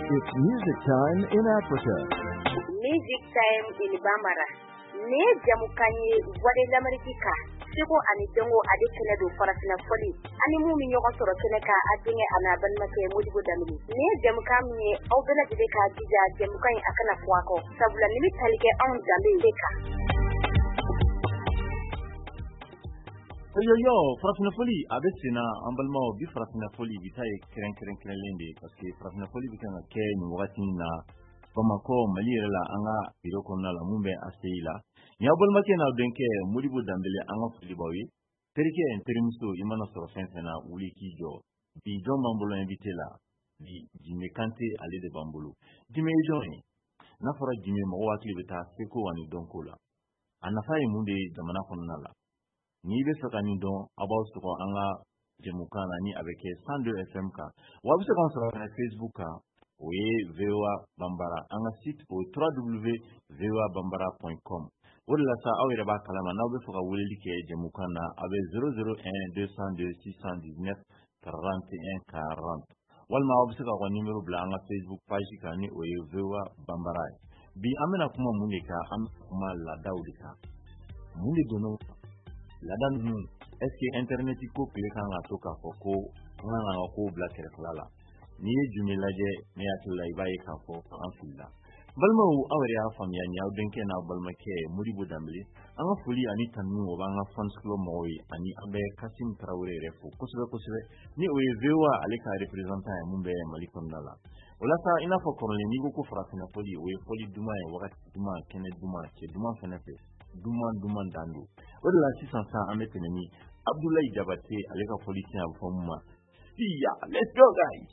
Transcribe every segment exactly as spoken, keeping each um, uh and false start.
It's music time in Africa. Music time in Bambara. Ne jamukanye wade l'Amerika. Siko ani dongo ade kene do farafina foli. Ani mu mi nyoko soro kene ka adinge ana ban make modibo damini. Ne jamukanye au bela de ka dija jamukanye akana kwako. Sabula nimi talike on dambe deka. Yo yo, farafina foli abesina ambalma bi farafina foli bitaye keren keren keren lende parce que farafina foli bitanga ke ni wati na Bamako Mali la anga biro konna la mumbe aseila nyabol make na denke mudibu dambele anga fuli bawi terike interimso imana soro fensena wuli kijo bi don bambolo invité la bi jime kante ale de bambolo jime joni na fara jime mo wakli beta seko wani donkola anafa munde jamana konna la ni be sakani don about to anga jemukana ni avec cent deux F M ka wabu se kan sur Facebook ka oui VOA Bambara anga site au w w w point v o a bambara point com wala sa awira ba kalama na be fuka wuli ke jemukana avec zéro zéro un deux zéro deux six un neuf trente et un quarante walma wabu se ka ko numéro bla anga Facebook page ka ni o VOA Bambara bi amena kuma munika am kuma la daudika muni dono la dan nu est-ce que internet ko klika nga to ka ko nga ko black rekla ni jumilaje ni atula ibaye ka ko anfilla balma wu awre ya famya nya denke na balma ke muribu damli anga fuli ani tanu o banga fans club moyi ani abe kasim traore refo kusbe kusbe ni o yewa alika representant ya mumbe malikon dala wala sa ina fo korole ni go ko frafina foli o foli duma e wakati duma kene duma ke duma fenefe duma duma dandu wala six cents ametene ni Abdoulaye Jabate alika foli tia fomma siya let's go guys.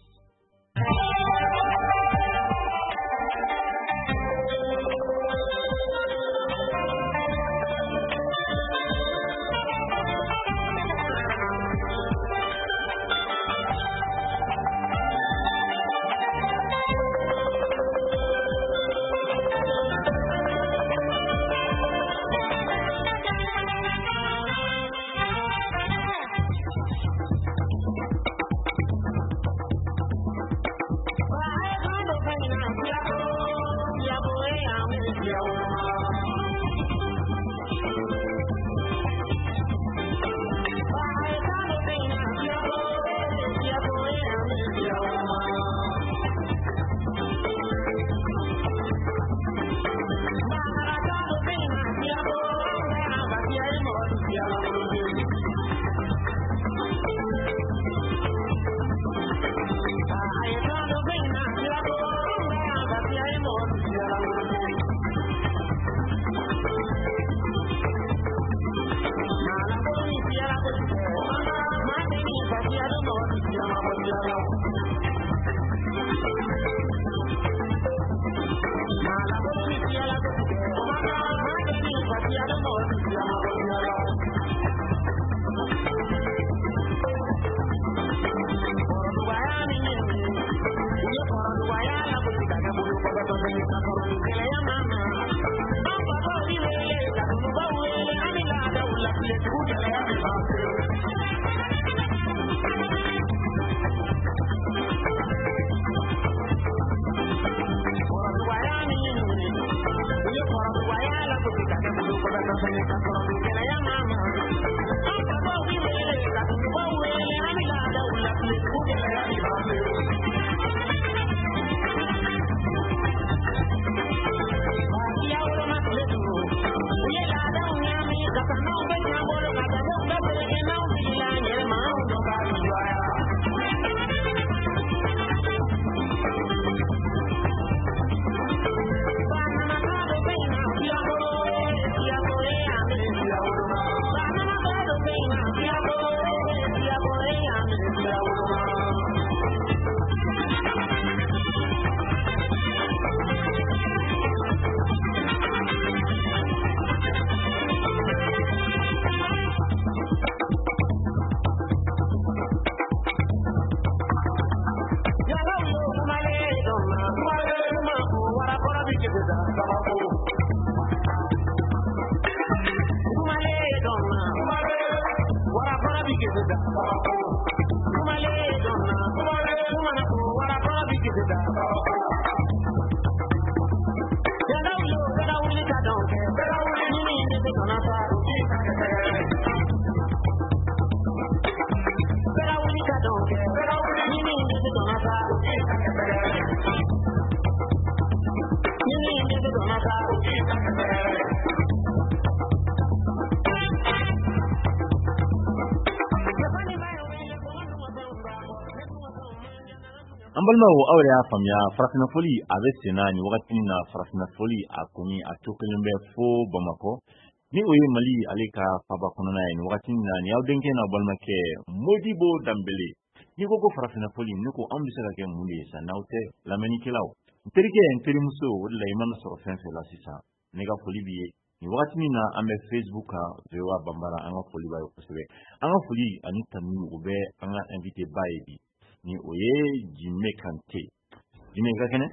Ambalma wo awre ya famya farafina foli abe senani wakati na farafina foli akuni atokelembe fo Bamako ni oye Mali aleka faba kono na ni wakati na ni awdenke na balma ke Modibo Dambele ni ko ko farafina foli ni ko ambisa ka ke muli sa nawte lamani kilaw terike en terimuso wala imana so fense la sisa ni ga foli biye ni wakati na ambe Facebook ka vewa bambara anga foli bayo kusebe anga foli ani tanu ube anga invité baebi ni oye Jimé Kanté Jimé kakene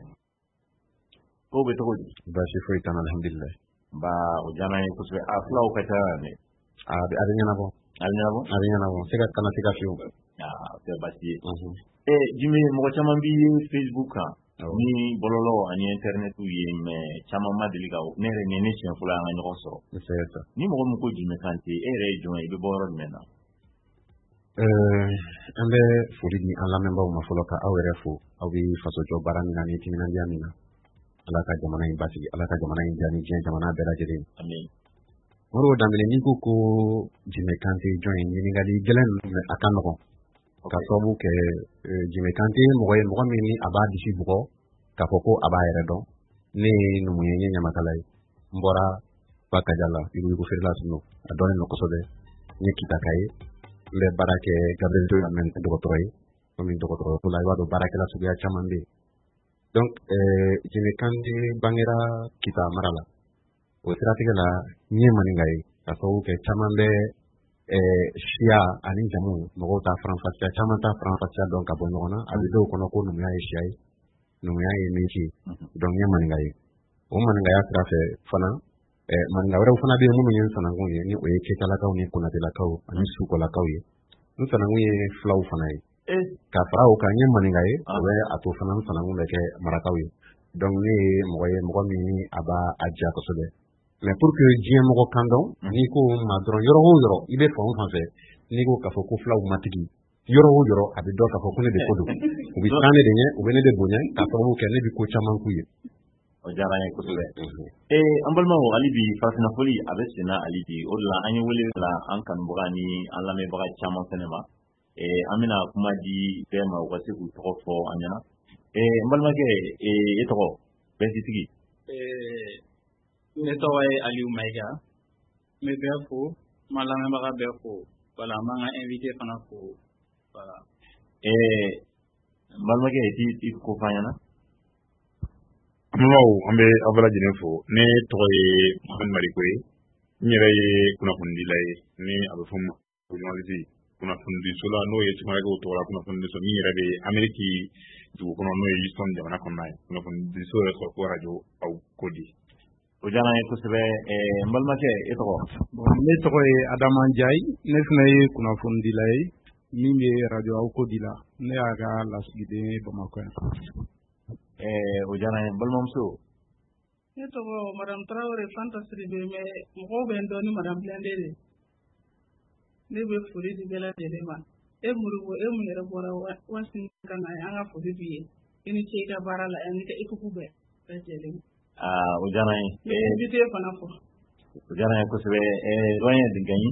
o be to ba shi foi tan alhamdulillah ba o jana ko se afla o kata ne a be arinya na bo arinya bo arinya na bo se ka kana tika fiu ah te basi eh Jimé mo chama bi Facebook ni bololo ani internet u ye me chama madili ga ne re ne ne chen fula nga nyoko so c'est ça ni mo mo ko Jimé Kanté e re join be boro mena Euh, ambe furi ni ala memba uma foloka awere fu awi faso jo barani na ni timina ndiamina alaka jamana imbasi alaka jamana indiani je jamana bela jere amen moro damele ni ko Jimé Kanté join ni ngali gelen akan ko ka sobu ke Jimé Kanté mo mo mini aba disi buko ka foko aba yere do ni numu yenye nyamakalai mbora bakajala ibu ko firla sunu adone no ko sobe ni kitakaye le barake Gabriel Toy men docteur yi comme docteur ko lay wado barake la subiya chamande donc euh Jimé Kanté bangira kita marala o stratégie la ni maningai aso ke chamande euh shia ani jamu mo ta France ta chamanta France donc abonona abido kono ko numya shia numya meji donc ni maningai o maningai atrafe fana eh man la wara fana be mu nyen sanango ni o yake kala kaw ni kuna de la kaw ani su ko la kaw yi nu sanango ye flaw fana yi eh ka fara o ka nyen maninga yi o be ato fana sanango be ke marakaw yi donc ni mo ye mo mi ni aba aja ko sobe mais pour que jien mo kando ni ko ma dron yoro ho yoro ibe fon fa fe ni ko ka fo ko flaw matigi yoro ho yoro abi do ka fo ko ne de kodu o bi tane de nye o be ne de bonya ka fo ko ne bi ko chaman ku yi o jara ne kusube eh ambalma o alibi farafina foli abesina alibi o la anyi wele la an kan bugani an lame baga chama senema eh amina kuma di tema wasi ku tofo anyana eh ambalma ke eh eto besi tigi eh neto way Aliou Maiga me befo malame baga befo wala manga invité fana ko wala eh ambalma ke ti ko fanyana Mwaw ambe abala jinefo ne toye Mohamed Marikoy nyere ye kuna fundi lay ni abafum journaliste kuna fundi sola no ye tumara go to kuna fundi so nyere be Ameriki du kuna no ye son jamana konnay kuna fundi so so ko radio au kodi o jana ye kusube eh mbalma ke eto bon ne toye Adama Ndiaye ne fnaye kuna fundi lay ni be radio au kodi la ne aga lasgide Bamako eh o jana balmam so eto madame Traoré fantastique be me mo be ndoni madame Blendere ne be furi di bela de ma e muru e mu yere bora wasin kana anga furi bi ini ce ka barala en ka ikuku be pejele ah o jana e bité fana fo o jana ko se eh doyen de gagni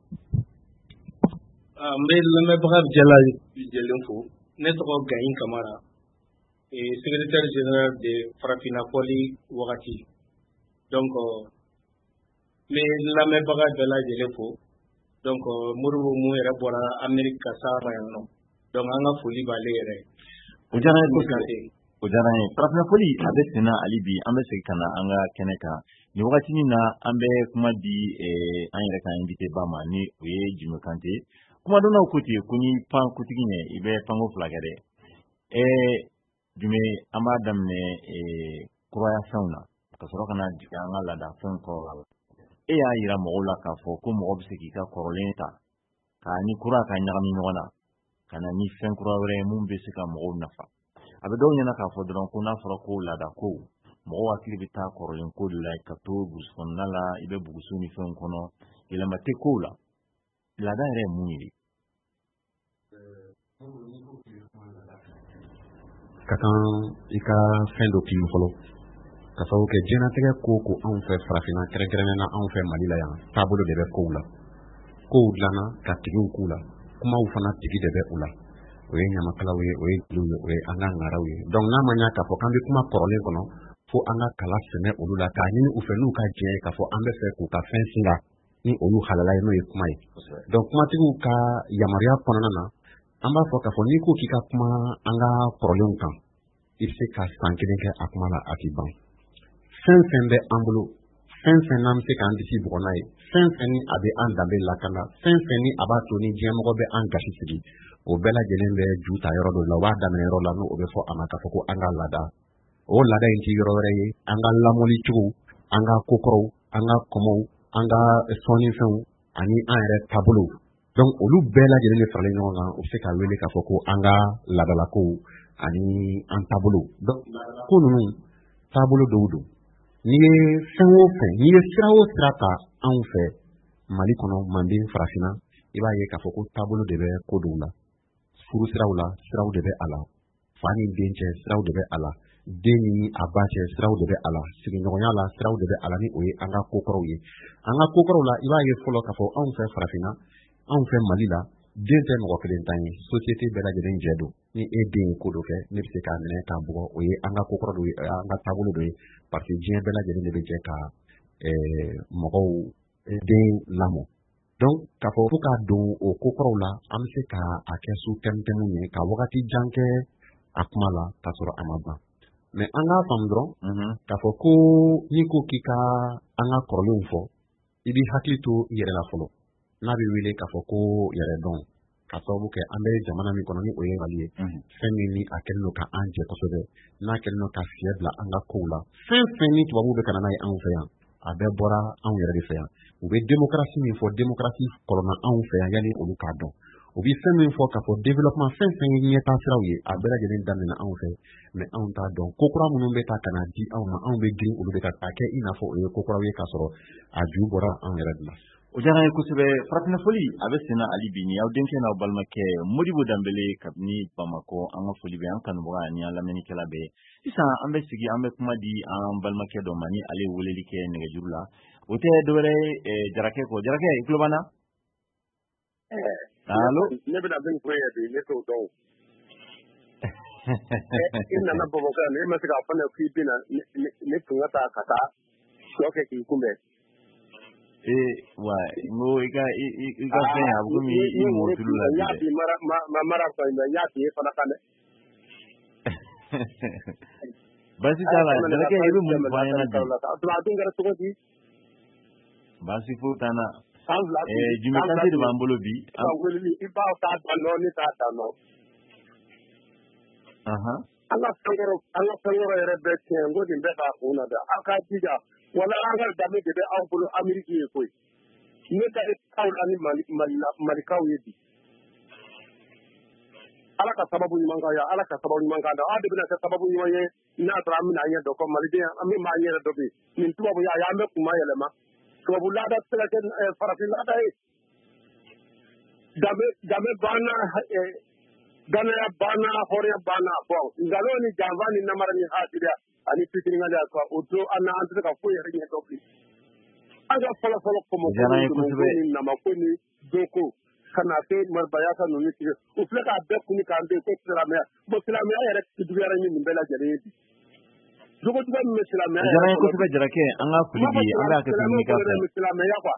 ah mbe le me brave jela bi jelen fo ne to gagni Camara et secrétaire général de Farafina Foli Wakati. Donc, euh, mais la même bagage de la Géléfo. Donc, Mourou Mouera Bora, Amérique Kassara, non. Donc, on a Foli Balere. Ujana Kusate. Ujana Farafina Foli, avec Sena Alibi, Ambe Sekana, Anga Keneka. Ni wakati na ambe kuma di eh anyereka invité Bama ni oye Jimé Kanté. Kuma dona ukuti kuni pan kutigine ibe pango flagade. Eh Jimé amadam ne eh kuraya sauna kasoro kana jikanga lada fon ko e ya yira mo la ka fo ko mo obseki ka korolenta ka ni kura ka nyami nyona kana ni fen kura wore mum be sika mo nafa a bɛ dɔw ɲɛna k'a fɔ dɔrɔn ko n'a fɔra ko laada ko mɔgɔw hakili bɛ taa kɔrɔlen ko de la ka to burusi kɔnɔna la i bɛ buguso ni fɛnw kɔnɔ yɛlɛma tɛ kow la laada yɛrɛ ye mun ye ka kan i ka fɛn dɔ k'i fɔlɔ ka sababu kɛ diɲɛlatigɛ ko ko anw fɛ farafinna kɛrɛnkɛrɛnnen na anw fɛ Mali la yan taabolo de bɛ kow la kow dilanna ka tigiw k'u la kumaw fana tigi de bɛ u la o ye ɲamakalaw ye o ye giliw ye o ye an ka ŋaraw ye donc n'a ma ɲa k'a fɔ k'an bɛ kuma kɔrɔlen kɔnɔ fo an ka kala sɛnɛ olu la k'a ɲini u fɛ n'u ka diɲɛ k'a fɔ an bɛ fɛ k'u ka fɛn singa ni olu halala ye n'o ye kuma ye donc kumatigiw ka yamaruya kɔnɔna na an b'a fɔ k'a fɔ n'i ko k'i ka kuma an ka kɔrɔlenw kan i bɛ se ka san kelen kɛ a kuma la a t'i ban fɛn fɛn bɛ an bolo fɛn fɛn n'an bɛ se k'an disi bɔgɔ n'a ye fɛn fɛn ni a bɛ an danbe lakana fɛn fɛn ni a b'a to ni diɲɛmɔgɔ bɛ an gasi sigi o bɛɛ lajɛlen bɛ ju ta yɔrɔ dɔ la o b'a daminɛ yɔrɔ la n'o bɛ fɔ a ma k'a fɔ ko an ka laada o laada in tɛ yɔrɔ wɛrɛ ye an ka lamɔli cogo an ka kokɔrɔw an ka kɔmɔw an ka sɔnnifɛnw ani an yɛrɛ taabolo donc olu bɛɛ lajɛlen de faralen ɲɔgɔn kan u bɛ se k'a wele k'a fɔ ko an ka laadalakow ani an taabolo donc ko ninnu taabolo dɔw don n'i ye fɛn o fɛn n'i ye sira o sira ta anw fɛ Mali kɔnɔ Manden farafinna i b'a ye k'a fɔ ko taabolo de bɛ ko dɔw la furu siraw la siraw de bɛ a la fa ni den cɛ siraw de bɛ a la den ni a ba cɛ siraw de bɛ a la sigiɲɔgɔnya la siraw de bɛ a la ni o ye an ka kokɔrɔw ye an ka kokɔrɔw la i b'a ye fɔlɔ k'a fɔ anw fɛ farafinna anw fɛ Mali la den tɛ mɔgɔ kelen tan ye société bɛɛ lajɛlen jɛ don ni e den ye ko dɔ kɛ ne bɛ se k'a minɛ k'a bugɔ o ye an ka kokɔrɔ dɔ ye an ka taabolo dɔ ye parce que diɲɛ bɛɛ lajɛlen de bɛ jɛ ka mɔgɔw den lamɔ donc k'a fɔ fo k'a don o kokɔrɔw la an bɛ se ka a kɛ su tɛmɛtɛmɛw ye ka wagati jan kɛ a kuma la k'a sɔrɔ a ma ban mais an k'a faamu dɔrɔn k'a fɔ ko n'i ko k'i ka an ka kɔrɔlenw fɔ i b'i hakili to i yɛrɛ la fɔlɔ n'a bɛ wele k'a fɔ ko yɛrɛ dɔn ka sababu kɛ an bɛ jamana min kɔnɔ ni o ye Mali ye fɛn min ni a kɛlen don ka an jɛ kosɛbɛ n'a kɛlen don ka fiɲɛ bila an ka kow la fɛn fɛn ni tubabuw bɛ ka na n'a ye anw fɛ yan a bɛɛ bɔra anw yɛrɛ de fɛ yan u bɛ démocratie min fɔ démocratie kɔlɔnna anw fɛ yan yanni olu k'a dɔn u bɛ fɛn min fɔ k'a fɔ développement fɛn fɛn ye ɲɛtaa siraw ye a bɛɛ lajɛlen daminɛ anw fɛ mais anw t'a dɔn ko kura minnu bɛ taa ka na di anw ma anw bɛ girin olu bɛ ka a kɛ i n'a fɔ o ye ko kuraw ye k'a sɔrɔ a ju bɔra anw yɛrɛ de la o diyara n ye kosɛbɛ farafinna foli a bɛ senna hali bi ni aw denkɛ n'aw balimakɛ Modibo Danbele kabini Bamakɔ an ka foli bɛ an kanubaga ani an lamɛnnikɛla bɛɛ sisan an bɛ sigi an bɛ kuma di an balimakɛ dɔ ma ni ale ye weleli kɛ nɛgɛjuru la o tɛ dɔwɛrɛ ye Jarakɛ kɔ Jarakɛ i tulo b'an na allo ne bɛna min fɔ ye bi ne t'o dɔn i nana Bamakɔ yan ne ma se k'a fɔ ne k'i bɛna ne tun ka taa ka taa sɔ kɛ k'i kunbɛn ee wa ngo i ka i ka fɛn a bɛ komi i mɔ tulu la bi dɛ n y'a di mara ma mara fɛn mais n y'a di e fana kan dɛ baasi t'a la Jarakɛ i bɛ mun fɔ an ɲɛna bi a dun kɛra cogo di baasi foyi t'an na ɛɛ Jimi Kante de b'an bolo bi i b'a t'a dan nɔ ne t'a dan nɔ an ka fɛn kɔrɔ an ka fɛn kɔrɔ yɛrɛ bɛɛ tiɲɛ n ko nin bɛɛ k'a kun na dɛ aw k'a jija wala an ka danbe de bɛ aw bolo Ameriki ye koyi ne ka aw la ni Malikaw ye bi Ala ka sababu ɲuman k'aw ye Ala ka sababu ɲuman k'an na aw de bɛna kɛ sababu ɲuman ye n'a sɔrɔ an bɛna an ɲɛ dɔn ko Maliden an bɛ maa ɲɛ dɔ bɛ nin tubabu ya an bɛ kuma yɛlɛma tubabu laada tɛ se ka kɛ farafin laada ye danbe danbe banna danaya banna hɔrɔnya banna bon nkalon ni janfa ni namara ni hasidiya ani fitinikaliya quoi o to an na an tɛ se ka foyi yɛrɛ ɲɛ dɔn bi an ka fɔlɔ fɔlɔ kɔmɔko ni namako ni doko ka na se maribayasa ninnu tigɛ u filɛ k'a bɛɛ kuni k'an to ko silamɛya bon silamɛya yɛrɛ juguyara ni nin bɛɛ lajɛlen ye bi jogojugu min bɛ silamɛya o diyara n ye kosɛbɛ Jarakɛ an ka foli bi an b'a kɛ tuguni ka fɛ silamɛya quoi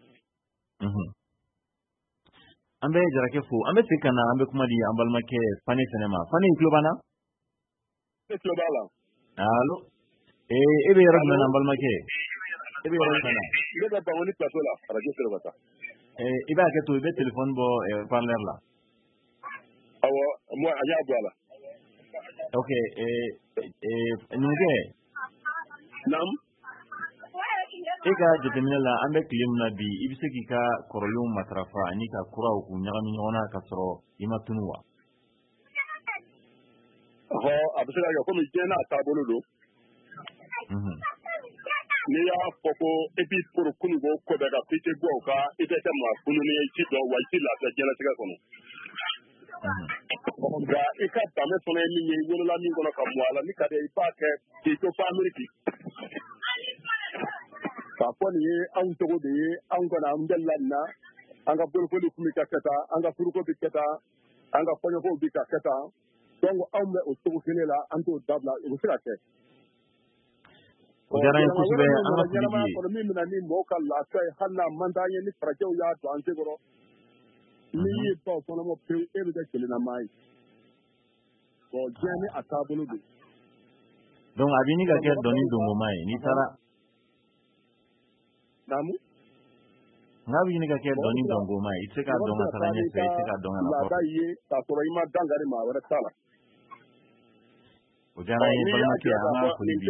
an bɛ Jarakɛ fo an bɛ segin ka na an bɛ kuma di an balimakɛ Fane fɛnɛ ma Fane i tulo b'an na ne tulo b'a la allo ee e bɛ yɔrɔ jumɛn na an balimakɛ e bɛ yɔrɔ jumɛn na ne bɛ Bangoni plateau la radio Sirabata ee i b'a hakɛ to i bɛ téléphone bɔ parleur la awɔ moi a y'a bɔ a la ok ee ee numukɛ naam e ka jateminɛ la an bɛ tile min na bi i bɛ se k'i ka kɔrɔlenw matarafa ani ka kuraw k'u ɲagami ɲɔgɔn na ka sɔrɔ i ma tunu wa Ho abisira yo komi jena tabolo do. Mhm. Ni ya foko epi pour kunu go ko daga pite go ka ite ma kunu ni ci do wa ci la ta jela tiga kono. Ga ika tame sone ni ni wona la mi kono ka mwala ni ka de ipa ke ti to family ki. Ka ko ni an to go de an ko na ndella na an ga bol ko li kumi ka kata an ga furu ko bi kata an ga fonyo ko bi ka kata donc an be o to kene la an to dabla o sira ke o jara en kusbe an ga jama ko mi mina ni mo ka la kai hanna manda ye ni frajo ya to an segoro ni yi to kono mo pe e be kele na mai ko jeni atabulu bi donc abini ga ke doni dongo mai ni tara namu ngabi ni ga ke doni dongo mai ite ka donga saranye se ite ka donga na la da ye ta soro ima dangari ma wala sala o jara en balma ke ama ko libi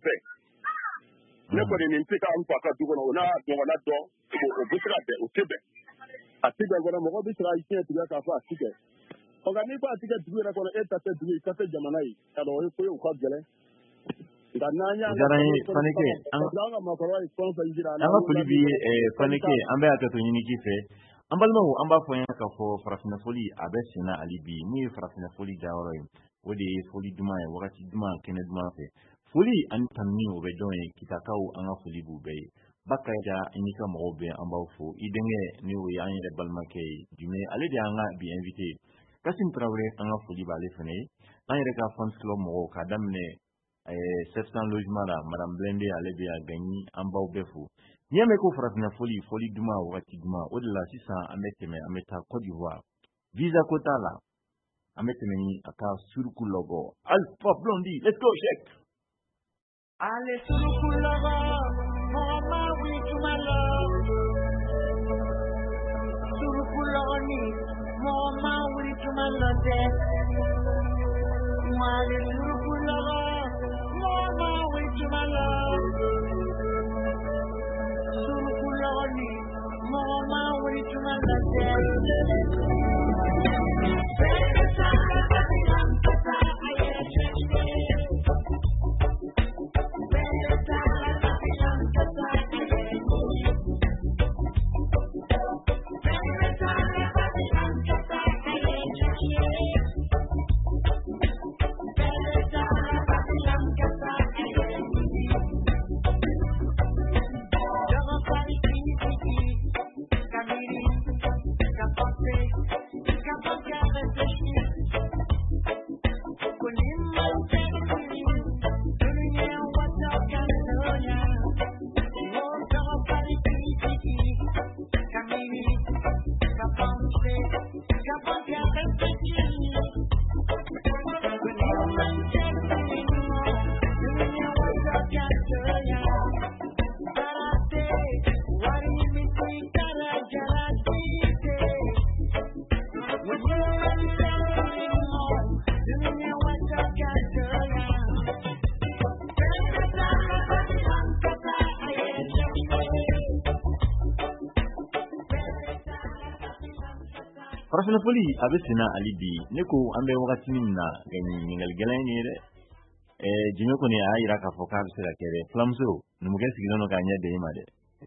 ne ko ni ntika an fa ka dugo na donga na do o busra de o tebe atiga gona mo ko bisra ite tiga ka fa atiga o ga ni fa atiga dugo na ko e ta te dugo ka te jamana yi ka do ko yo ko gele jara en fanike an ama ko libi e fanike an ba ka to ni ki fe an balma o an ba fo yan ka fo farafina foli abesina alibi ni farafina foli jawro yi wodi foli duma e wakati duma kene duma fe foli an tanni o be don e kitakaw an ga foli bu be bakka ja inika mo be an ba fo idenge ni o yan yele balma ke jume ale de an ga bi invité Kasim Traoré an ga foli ba le fene an yele ka fans club mo ka damne eh sept cents logement la madame Blende ale be a gagné an ba be fo nyame ko farafina foli foli duma wakati duma o de la six cents ameteme ameta Côte d'Ivoire visa quota la ameteme aka surku logo Alpha Blondy, let's go check. Ale surku logo mama we to my love surku logo ni mama we to my love ale surku logo mama we to my love surku logo ni mama we to my love Farafina foli abesina alibi neko ambe wakati minna gani ningal gelani de eh jime ko ni ayira ka foka bisira kere flamso numuge sigino ka nya de imade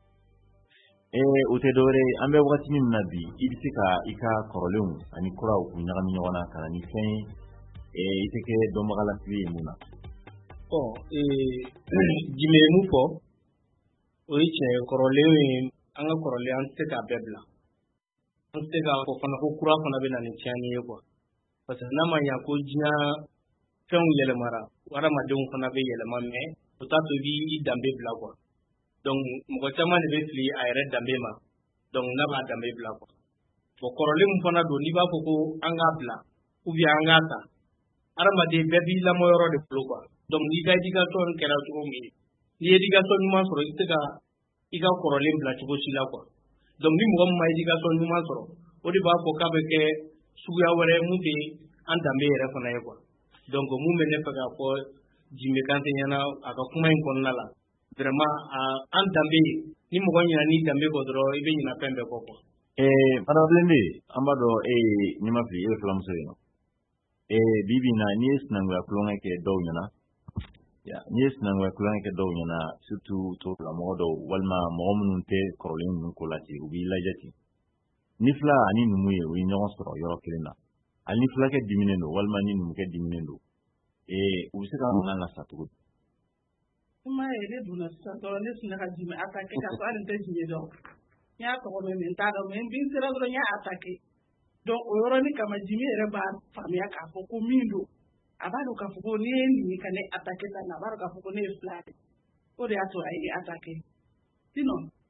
eh utedore ambe wakati minna bi ibisika ika korolum ani kuraw ku nyagami nyona kana ni fen eh iteke do magala fi muna oh eh jime mu po o iche korolum anga korole an se ka bebla an se ka ko fana ko kura fana be na ni tiani ko parce que nama ya ko jina fen yele mara wara ma don fana be yele mamme to ta to bi dambe bla ko donc mo chama ne be fli ayre dambe ma donc na ba dambe bla ko ko korole mu fana do ni ba ko ko anga bla ou bien anga ta ara ma de be bi la mo yoro de blo ko donc ni ga diga ton kera to mi ni diga ton ma soro itega iga korole bla to ko sila ko donc ni mo ma diga ton ma soro o di ba ko ka be ke suya wore mu de an dambe yere fana ye ko donc mu me ne faga ko jimi kante yana aka kuma en kon nala vraiment an dambe ni mo gonya ni dambe ko dro ibe ni na pembe ko ko eh para blende ambado eh ni ma fi e flam so no eh bibi na ni sinanguya kulonga ke daw nyana ya ni sinanguya kulonga ke daw nyana surtout to la modo walma mo'minun te korolin nun ko lati ubi lajati ni fla ani numuye wi nyon soro yoro kilina ani fla ke diminendo walma ni numu ke diminendo eh ubi se ka ngana la satu kuma ere duna sa to ne sinaka jime atake ka so alin te jime do nya ko me men ta do men bin sira do nya atake donc oyoro ni kama jime ere ba famia ka fo ko mindo abado ka fo ko ni ni kane atake ta na baro ka fo ko ne flat o de ato ai atake sino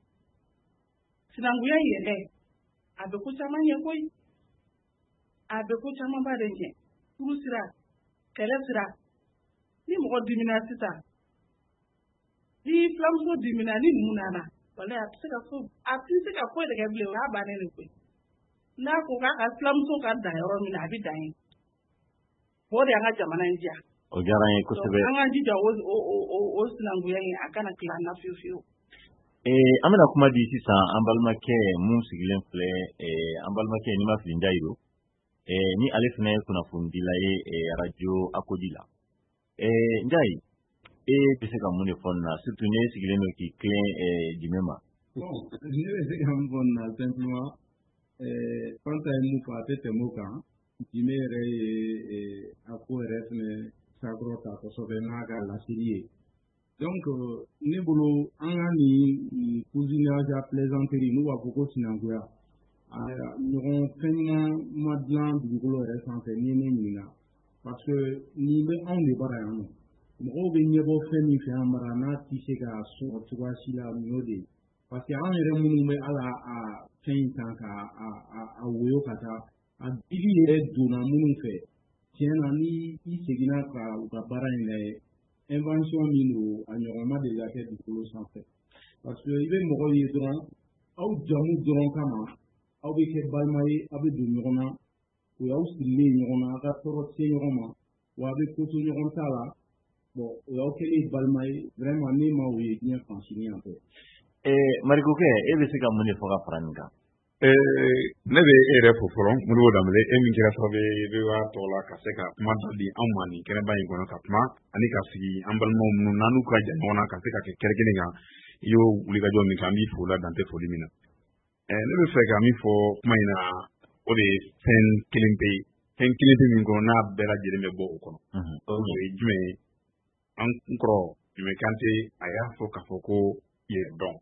sinangu ya yele abe ko chama nye koi abe ko chama ba de nye kuru sira kele sira ni mo dimina sita ni flamso dimina ni munana wala atsika fo atsika ko de gable wa ba ne ne koi na ko ka flamso ka da yoro mi na bi dai bo de anga jamana india o garan ko sebe anga jija o o o o sinangu ya akana klan na fiu fiu eh amana kuma di sisa ambalma ke mun sigilen fle eh ambalma ke ni ma filin jairo eh ni alifne kuna fundila e radio akodila eh njai eh pese ka mun fonna surtout ne sigilen ki clean eh dimema bon ne pese ka mun fonna simplement eh quand ay mu pa tete mo kan dimere eh akore ne sagro ta ko so be maga la série. Donc, nous voulons en cousinage à plaisanterie, nous avons beaucoup de sinangoya. Nous avons fait un mois de l'an du boulot récent, ni parce que nous avons des barrières. Nous avons fait une fait un barana qui s'est à son trois sila miode. Parce qu'il y a un remoué à la à quinze ans à à à Oyo Kata à diviser d'una mounou fait. Tiens, ani qui s'est guiné à la barrière. Invention mino a ɲɔgɔnma de la kɛ dugukolo sanfɛ parce que i bɛ mɔgɔ ye dɔrɔn aw jamu dɔrɔn kama aw bɛ kɛ balima ye aw bɛ don ɲɔgɔn na o y'aw sirilen ɲɔgɔn na aw ka tɔɔrɔ se ɲɔgɔn ma wa a bɛ ko to ɲɔgɔn ta la bon o y'aw kɛlen balima ye vraiment ne ma o ye diɲɛ fan si yan fɛ. eh marikokɛ e bɛ se ka mun de fɔ ka fara nin kan. ne bɛ e yɛrɛ fo fɔlɔ Modibo Dembele e min kɛra sababu ye i bɛ wa tɔgɔ la ka se ka kuma dɔ di anw ma nin kɛnɛba in kɔnɔ ka kuma ani ka sigi an balimaw minnu n'an ka jan ɲɔgɔn na ka se ka kɛ kɛrɛ kelen kan i y'o wulikajɔ min kɛ an b'i fo la dan tɛ foli min na ne bɛ fɛ ka min fɔ kuma in na o de ye fɛn kelen pe ye fɛn kelen pe min kɔnɔ n'a bɛɛ lajɛlen bɛ bɔ o kɔnɔ o ye jumɛn ye an kɔrɔ Jumɛ Kante a y'a fɔ k'a fɔ ko yɛrɛ dɔn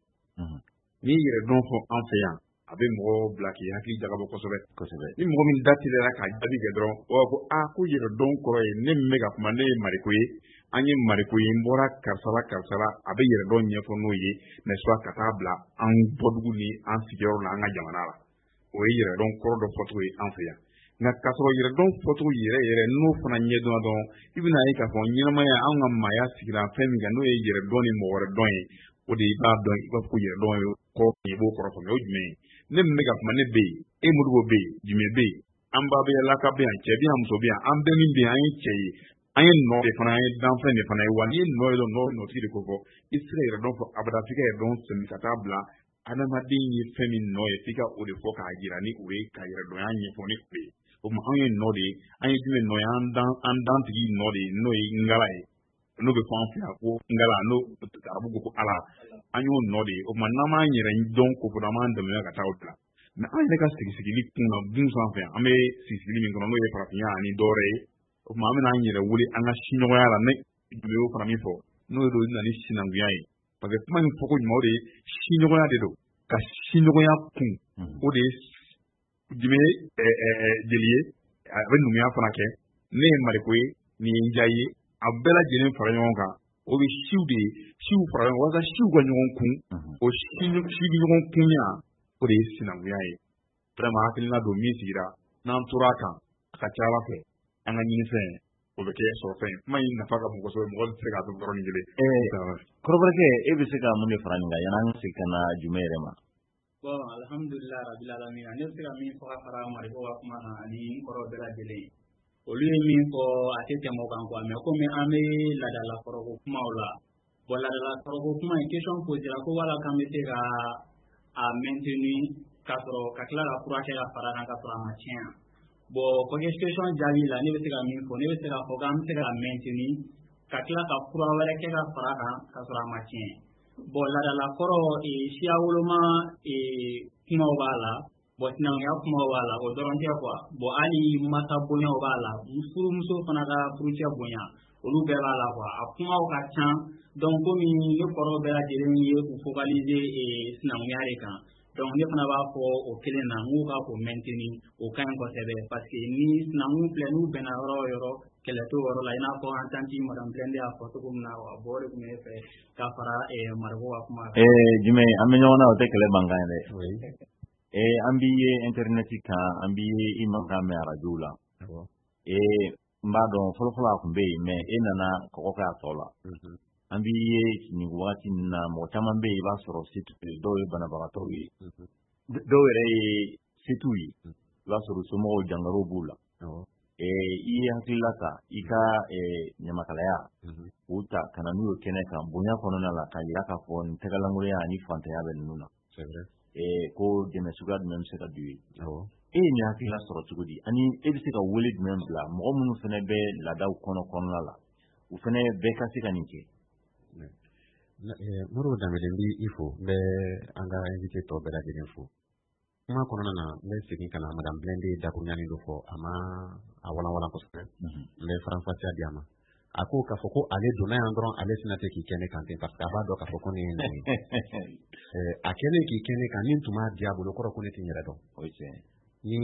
ni yɛrɛ dɔn fɔ an fɛ yan a bɛ mɔgɔ bila k'i hakili jagabɔ kosɛbɛ kosɛbɛ ni mɔgɔ min da tigɛra ka jaabi kɛ dɔrɔn o b'a fɔ a ko yɛrɛ dɔn kɔrɔ ye ne min bɛ ka kuma ne ye Mariko ye an ye Mariko ye n bɔra karisa la karisa la a bɛ yɛrɛ dɔn ɲɛfɔ n'o ye n'est-ce pas ka taa bila an bɔdugu ni an sigiyɔrɔ la an ka jamana la o ye yɛrɛ dɔn kɔrɔ dɔ fɔcogo ye an fɛ yan nka k'a sɔrɔ yɛrɛ dɔn fɔcogo yɛrɛ yɛrɛ n'o fana ɲɛdɔn dɔn i bɛna ye k'a fɔ ɲɛnamaya an ka maaya sigira fɛn min kan n'o ye yɛrɛ dɔn ni mɔgɔ wɛrɛ dɔn ye o de i b'a dɔn i b'a fɔ ko yɛrɛ dɔn ye kɔrɔ i b'o kɔrɔ faamuya o jumɛn ye ne min bɛ ka kuma ne bɛ yen e Modibo bɛ yen Jumɛ bɛ yen an ba bɛ yan Laka bɛ yan cɛ bɛ yan muso bɛ yan an bɛɛ min bɛ yan an ye cɛ ye an ye nɔ de fana an ye danfɛn de fana ye wa n'i ye nɔ ye dɔrɔn nɔ nɔtigi de ko fɔ i tɛ se ka yɛrɛ dɔn fɔ abada f'i ka yɛrɛ dɔn sɛmɛ ka taa bila adamaden ye fɛn min nɔ ye f'i ka o de fɔ k'a jira ni o ye ka yɛrɛ dɔnya ɲɛfɔ ni o ye o tuma anw ye nɔ de ye an ye jumɛn nɔ ye an dan an dantigi nɔ de ye n'o ye Ngala ye n'o bɛ fɔ an fɛ yan ko Ngala n'o arabu ko ko Ala an y'o nɔ de ye o tuma n'an m'an yɛrɛ dɔn ko fɔ an m'an dɛmɛ ka taa o bila mɛ an yɛrɛ ka sigi sigili kun na dun sanfɛ an bɛ sigi sigili min kɔnɔ n'o ye farafinya ani dɔwɛrɛ ye o tuma an bɛna an yɛrɛ wele an ka siɲɔgɔnya la ne Jumɛ y'o fana min fɔ n'o ye na ni sinankunya ye parce que kuma in fɔko ɲuman o de ye siɲɔgɔnya de don ka siɲɔgɔnya kun o de ye Jumɛ jeli ye a bɛ numuya fana kɛ ne ye Mariko ye nin ye Nja ye a bɛɛ lajɛlen fara ɲɔgɔn kan o bɛ siw de ye siw fara ɲɔgɔn walasa siw ka ɲɔgɔn kun o si ɲɔgɔn kunya o de ye sinankunya ye vraiment hakilina don min sigira n'an tora a kan a ka ca Ala fɛ an ka ɲinifɛn o bɛ kɛ sɔrɔ fɛn kuma in nafa ka bon kosɛbɛ mɔgɔ tɛ se k'a to yɔrɔnin kelen. Kɔrɔbɔrɔkɛ e bɛ se ka mun de fara nin kan yan'an ka segin ka na Jumɛ yɛrɛ ma. Bon alhamdulilah rabil alamin ne bɛ se ka min fɔ ka fara Mariko ka kuma kan ani n kɔrɔ bɛɛ lajɛlen olu ye min fɔ a tɛ tɛmɛ o kan quoi mais komi an bɛ ladalakɔrɔko kumaw la bon ladalakɔrɔko kuma in question posera ko wala k'an bɛ se ka a maintenir k'a sɔrɔ ka tila ka furakɛ ka fara kan ka sɔrɔ a ma tiɲɛ bon ko question jaabi la ne bɛ se ka min fɔ ne bɛ se ka fɔ k'an bɛ se ka maintenir ka tila ka kura wɛrɛ kɛ ka fara kan ka sɔrɔ a ma tiɲɛ bon laadala kɔrɔ siya woloma kumaw b'a la bon sinankunya kumaw b'a la o dɔrɔn tɛ quoi bon hali masa bonyaw b'a la furumuso fana ka furucɛ bonya olu bɛɛ b'a la quoi a kumaw ka ca donc komi ne kɔrɔ bɛɛ lajɛlen ye u focaliser sinankunya de kan donc ne fana b'a fɔ o kelen na n k'u ka o maintenir o ka ɲi kosɛbɛ parce que ni sinankun filɛ n'u bɛnna yɔrɔ o yɔrɔ kɛlɛ t'o yɔrɔ la i n'a fɔ an tanti madame Blende y'a fɔ cogo min na wa bon o de tun bɛ ne fɛ ka fara Mariku ka kuma kan. Jumɛn an bɛ ɲɔgɔn na o tɛ kɛlɛ mankan ye dɛ. An b'i ye internet kan an b'i ye i mankan mɛn arajo la. N b'a dɔn fɔlɔfɔlɔ a tun bɛ yen mais e nana kɔgɔ k'a tɔ la. An b'i ye nin wagati in na mɔgɔ caman bɛ yen i b'a sɔrɔ se t'u ye dɔw ye banabagatɔw ye dɔw yɛrɛ ye se t'u ye i b'a sɔrɔ somɔgɔw jangarow b'u la. I ye hakilila ta i ka ɲamakalaya k'u ta ka na n'u ye kɛnɛ kan bonya kɔnɔna la ka yira k'a fɔ nin tɛgɛlankolon ani fantanya bɛ ninnu na ko dɛmɛ suguya jumɛn bɛ se ka d'u ye e ye nin hakilila sɔrɔ cogo di ani e bɛ se ka wele jumɛn bila mɔgɔ minnu fana bɛ laadaw kɔnɔ kɔnɔna la u fana bɛɛ ka se ka nin kɛ. Modibo Dembele n b'i fo n bɛ an ka invité tɔ bɛɛ lajɛlen fo kuma kɔnɔna na n bɛ segin ka na madame Blende dakuruɲani dɔ fɔ a ma a walanwalan kosɛbɛ n bɛ faranfasiya di a ma a ko k'a fɔ ko ale donna yan dɔrɔn ale tɛna se k'i kɛ ne kan ten parce que a b'a dɔn k'a fɔ ko ne ye nin ye a kɛlen k'i kɛ ne kan ni n tun b'a di a bolo kɔrɔ ko ne tɛ n yɛrɛ dɔn ni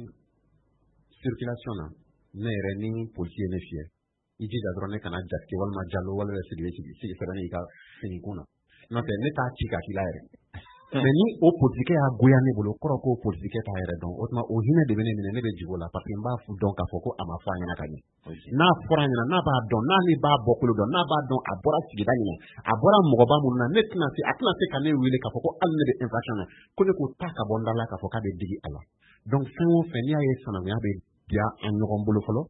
circulation na ne yɛrɛ ni polisi ye ne fiyɛ i jija dɔrɔn ne kana jatigi walima jalo walima sigi sigi sɛbɛnni i ka fini kun na n'o tɛ ne t'a ci k'a k'i la yɛrɛ mais ni o polisikɛ y'a goya ne bolo kɔrɔ ko polisikɛ t'a yɛrɛ dɔn o tuma o hinɛ de bɛ ne minɛ ne bɛ jigin o la parce que n b'a dɔn k'a fɔ ko a ma fɔ a ɲɛna ka ɲɛ n'a fɔra a ɲɛna n'a b'a dɔn n'ale b'a bɔkolo dɔn n'a b'a dɔn a bɔra sigida ɲɛna a bɔra mɔgɔba minnu na ne tɛna se a tɛna se ka ne wele k'a fɔ ko hali ne bɛ infraction na ko ne ko taa ka bɔ n da la k'a fɔ k'a bɛ digi a la donc fɛn o fɛn n'i y'a ye sanankunya bɛ diya an ɲɔgɔn bolo fɔlɔ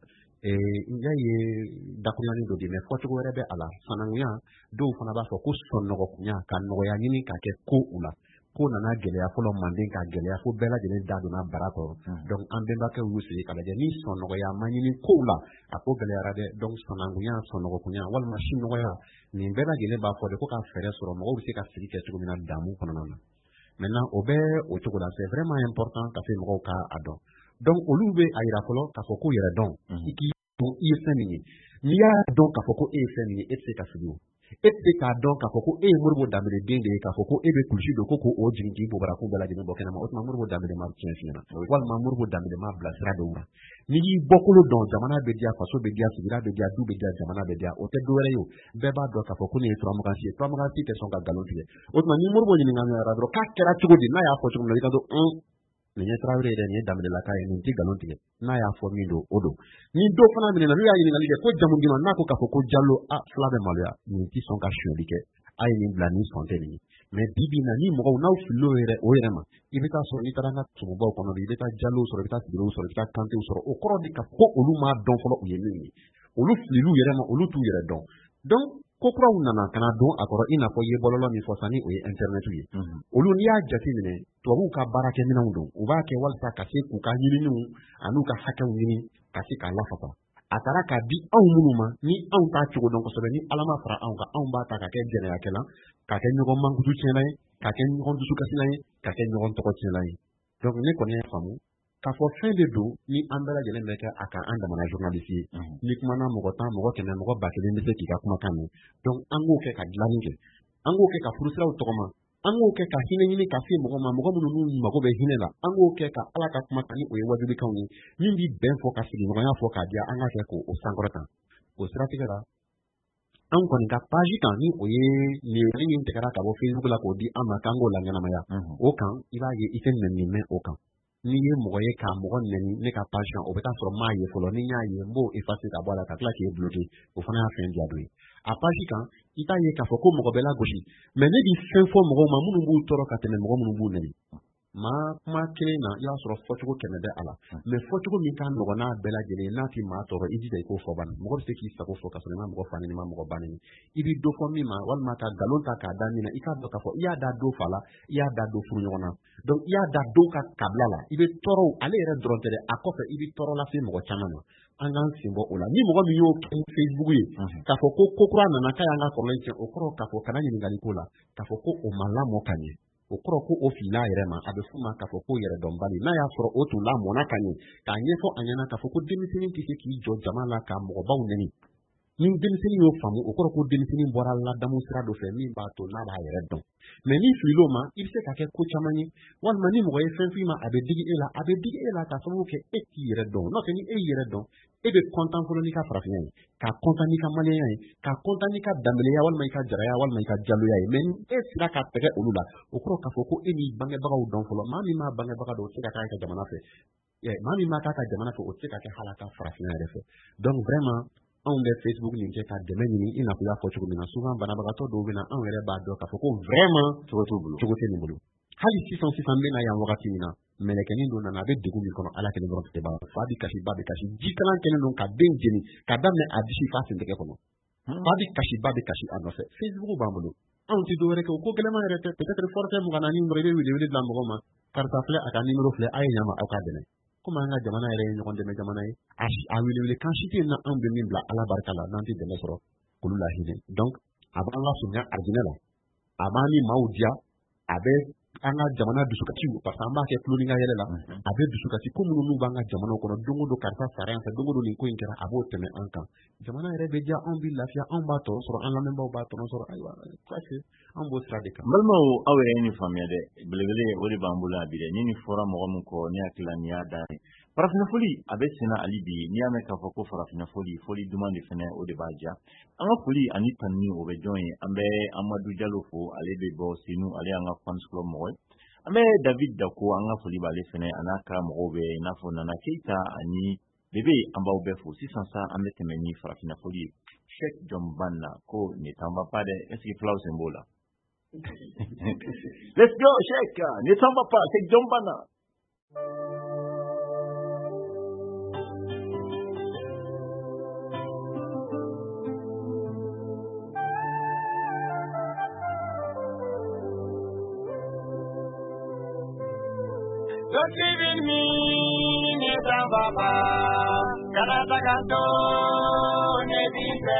n y'a ye dakuruɲani dɔ di mais fɔcogo wɛrɛ bɛ a la sanankunya dɔw fana b'a fɔ ko sɔnnɔgɔkunya ka nɔgɔya ɲini ka kɛ ko u la ko nana gɛlɛya fɔlɔ manden ka gɛlɛya fo bɛɛ lajɛlen da donna bara kɔrɔ donc an bɛnbakɛw y'u sigi ka lajɛ ni sɔnnɔgɔya ma ɲini kow la a ko gɛlɛyara dɛ donc sɔnnankunya sɔnnɔgɔkunya walima sinɔgɔya nin bɛɛ lajɛlen b'a fɔ de ko ka fɛɛrɛ sɔrɔ mɔgɔw bɛ se ka sigi kɛ cogo min na damu kɔnɔna na maintenant o bɛ o cogo la c'est vraiment important ka se mɔgɔw ka a dɔn donc olu bɛ a yira fɔlɔ k'a fɔ ko yɛrɛ dɔn i k'i dɔn i ye fɛn min ye n'i y'a dɔn k'a fɔ ko e ye fɛn min ye e tɛ se ka fili o e tɛ k'a dɔn k'a fɔ ko e ye Modibo Dembele den de ye k'a fɔ ko e bɛ kulusi don ko k'o jigin k'i bobara ko bɛɛ lajɛlen bɔ kɛnɛma o tuma Modibo Dembele ma tiɲɛ f'i ɲɛna walima Modibo Dembele ma bilasira dɔw la n'i y'i bɔkolo dɔn jamana bɛ diya faso bɛ diya sigida bɛ diya du bɛ diya jamana bɛ diya o tɛ dɔ wɛrɛ ye o bɛɛ b'a dɔn k'a fɔ ko nin ye turamagansi ye turamagansi tɛ sɔn ka nkalon tigɛ o tuma ni Modibo ɲininkali dɔrɔn k'a kɛra cogo di n'a y'a fɔ cogo min na i ka dɔn nin ye Tarawele ye dɛ nin ye Dembelelaka ye nin tɛ nkalon tigɛ n'a y'a fɔ min don o don ni dɔ fana minɛna n'u y'a ɲininkali kɛ ko jamu gilan n'a ko k'a fɔ ko Jalo a fila bɛ maloya nin tɛ sɔn ka sonyali kɛ a ye nin bila nin sɔn tɛ nin ye mais bi bi in na ni mɔgɔw n'aw filila o yɛrɛ o yɛrɛ ma i bɛ taa sɔrɔ i taara an ka tumubaw kɔnɔ i bɛ taa Jalow sɔrɔ i bɛ taa Sidibew sɔrɔ i bɛ taa Kantew sɔrɔ o kɔrɔ de ka fɔ olu m'a dɔn fɔlɔ u ye min ye olu filil'u yɛrɛ ma olu t'u yɛrɛ dɔn donc ko kuraw nana kana don a kɔrɔ i n'a fɔ i ye bɔlɔlɔ min fɔ sa ni o ye internet ye olu n'i y'a jate minɛ tubabuw ka baarakɛminɛnw don u b'a kɛ walasa ka se k'u ka ɲininiw an'u ka hakɛw ɲini ka se k'a lafasa a taara k'a di anw minnu ma ni anw t'a cogo dɔn kosɛbɛ ni ala ma fara anw kan anw b'a ta ka kɛ jɛnɛyakɛla ka kɛ ɲɔgɔn mankutu tiɲɛna ye ka kɛ ɲɔgɔn dusukasila ye ka kɛ ɲɔgɔn tɔgɔ tiɲɛna ye donc ne kɔni y'a faamu k'a fɔ fɛn de don ni an bɛɛ lajɛlen bɛ kɛ a kan an damana journaliste ye ni kumana mɔgɔ tan mɔgɔ kɛmɛ mɔgɔ ba kelen bɛ se k'i ka kumakan mɛn donc an k'o kɛ ka dilanni kɛ an k'o kɛ ka furusiraw tɔgɔma an k'o kɛ ka hinɛ ɲini ka se mɔgɔ ma mɔgɔ minnu n'u mago bɛ hinɛ la an k'o kɛ ka ala ka kumakan ni o ye wajibikanw ye min bɛ bɛn fɔ ka sigiɲɔgɔnya fɔ k'a diya an ka kɛ k'o sankɔrɔta o siratigɛ la an kɔni ka page kan ni o ye nin min tigɛra ka bɔ Facebook la k'o di an ma k'an k'o la ɲɛnamaya o kan i b'a ye i tɛ nɛni mɛn o kan n'i ye mɔgɔ ye k'a mɔgɔ nɛni ne ka page kan o bɛ taa sɔrɔ maa ye fɔlɔ ni n y'a ye n b'o effacer ka bɔ a la ka tila k'e bloquer o fana y'a fɛn diya dɔ ye a page kan i t'a ye k'a fɔ ko mɔgɔ bɛ lagosi mais ne bɛ fɛn fɔ mɔgɔw ma minnu b'u tɔɔrɔ ka tɛmɛ mɔgɔ minnu b'u nɛni ma kuma kelen na i y'a sɔrɔ fɔcogo kɛmɛ bɛ a la mɛ fɔcogo min ka nɔgɔn n'a bɛɛ lajɛlen n'a ti maa tɔɔrɔ i jija i k'o fɔ ban mɔgɔ bɛ se k'i sago fɔ ka sɔrɔ i ma mɔgɔ fa ni ma mɔgɔ ba ni i bɛ dɔ fɔ min ma walima ka nkalon ta k'a da min na i k'a dɔn k'a fɔ i y'a da do fa la i y'a da do furu ɲɔgɔn na donc i y'a da do ka kabila la i bɛ tɔɔrɔw ale yɛrɛ dɔrɔn tɛ dɛ a kɔfɛ i bɛ tɔɔrɔ lase mɔgɔ caman ma an k'an sen bɔ o la ni mɔgɔ min y'o kɛ Facebook ye k'a fɔ ko ko kura nana k'a y'an ka kɔrɔlen cɛ o kɔrɔ k'a fɔ kana ɲininkali ko la k'a fɔ ko o ma lamɔ ka ɲɛ o kɔrɔ ko o filila a yɛrɛ ma a bɛ f'u ma k'a fɔ ko yɛrɛ dɔnbali n'a y'a sɔrɔ o tun lamɔna ka ɲɛ k'a ɲɛfɔ a ɲɛna k'a fɔ ko denmisɛnnin tɛ se k'i jɔ jama la ka mɔgɔbaw nɛni ni denmisɛnnin y'o faamu o kɔrɔ ko denmisɛnnin bɔra ladamu sira dɔ fɛ min b'a to n'a b'a yɛrɛ dɔn mɛ ni filil'o ma i bɛ se ka kɛ ko caman ye walima ni mɔgɔ ye fɛn f'i ma a bɛ digi e la a bɛ digi e la k'a sababu kɛ e t'i yɛrɛ dɔn n'o tɛ ni e y'i yɛrɛ dɔn e bɛ kɔntan fɔlɔ n'i ka farafinya ye k'a kɔntan n'i ka maliyɛnya ye k'a kɔntan n'i ka danbeleya walima i ka jaraya walima i ka jaloya ye mɛ ni e sera ka tɛgɛ olu la o kɔrɔ k'a fɔ ko e n'i bangebagaw dɔn fɔlɔ maa min m'a bangebaga dɔn o tɛ se ka k'a ka jamana fɛ maa min m'a k'a ka jamana fɛ o tɛ se ka kɛ hali a ka farafinya yɛrɛ fɛ donc vraiment anw bɛ Facebook nin kɛ ka dɛmɛ ɲini i n'a fɔ i y'a fɔ cogo min na souvent banabagatɔ dɔw bɛ na anw yɛrɛ b'a dɔn k'a fɔ ko vraiment cogo t'u bolo cogo tɛ nin bolo hali sisan sisan bɛ na yan wagati min na mɛlɛkɛnin dɔ nana a bɛ degun min kɔnɔ ala kelen dɔrɔn tɛ b'a fa bɛ kasi ba bɛ kasi jikalan kɛlen don ka den jeni ka daminɛ a disi f'a sen tɛgɛ kɔnɔ fa bɛ kasi ba bɛ kasi a nɔfɛ Facebook b'an bolo anw tɛ dɔwɛrɛ kɛ o ko gɛlɛman yɛrɛ tɛ peut-être forfait mugan naani dɔrɔn i bɛ wele wele bila mɔgɔ ma karisa filɛ a ka numéro filɛ a ye ɲa ma aw k'a dɛmɛ komi an ka jamana yɛrɛ ye ɲɔgɔn dɛmɛ jamana ye a wele wele kan si tɛ yen na anw bɛ min bila ala barika la n'an tɛ dɛmɛ sɔrɔ k'olu lahinɛ donc a b'an lasurunya arijinɛ la a b'an ni maaw diya a bɛ an ka jamana dusukasi parce que an b'a kɛ tulo ni ka yɛlɛ la a bɛ dusukasi ko minnu n'u b'an ka jamanaw kɔnɔ don o don karisa sara yan fɛ don o don nin ko in kɛra a b'o tɛmɛ an kan jamana yɛrɛ bɛ diya anw bɛ lafiya anw b'a tɔnɔ sɔrɔ an lamɛnbaaw b'a tɔnɔ sɔrɔ ayiwa presque anw b'o sira de kan. n balimaw aw yɛrɛ ye nin faamuya dɛ belebele o de b'an bolo a bi dɛ ni nin fɔra mɔgɔ min kɔ ne hakili la nin y'a da ye farafinafoli a bɛ senna hali bi n'i y'a mɛn k'a fɔ ko farafinafoli foli duman de fɛnɛ o de b'a diya an ka foli ani tanuni o bɛ jɔn ye an bɛ Amadu Jalo fo ale bɛ bɔ Senu ale y'an ka fans club mɔgɔ ye an bɛ David Dako an ka foli b'ale fɛnɛ a n'a ka mɔgɔw bɛ i n'a fɔ Nana Keita ani Bebe an b'aw bɛɛ fo sisan sa an bɛ tɛmɛ ni farafinafoli ye Sheikh John Banna ko ne t'en va pas dɛ est-ce que fulaw sen b'o la let's go Sheikh ne t'en va pas Sheikh John Banna. Don't live in me, neta baba, karata kanto, nebite,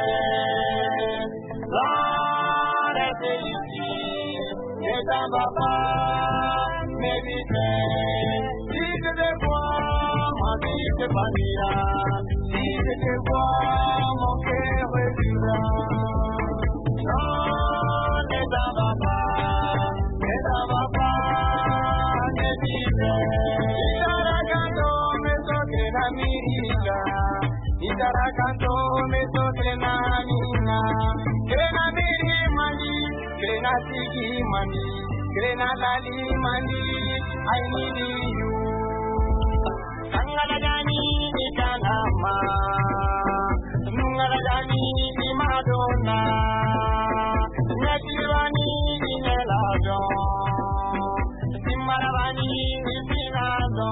lare teiti, neta baba, nebite, dice de bois, ma dice vanilla, dice de bois, mon cœur est dura, non, neta baba, neta baba, nebite. Itara canto me sotre na nina, krena miri mani, krena sigi mani, krena lali mani, I need you. Sangala jani ni kalama, nungala jani ni Madonna, natirani ni nelado, simaravani ni sinado.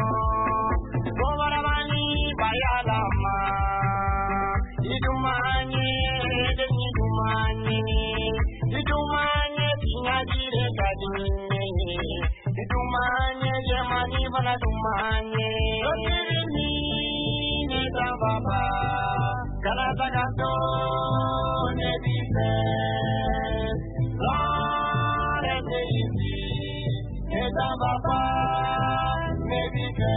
Bayalama, idumanye, idumanye, idumanye, tinajire kadine, idumanye, yemani bana dumanye. Otirini, neta baba, kalata kanto, nebise, lare teiti, neta baba, nebise.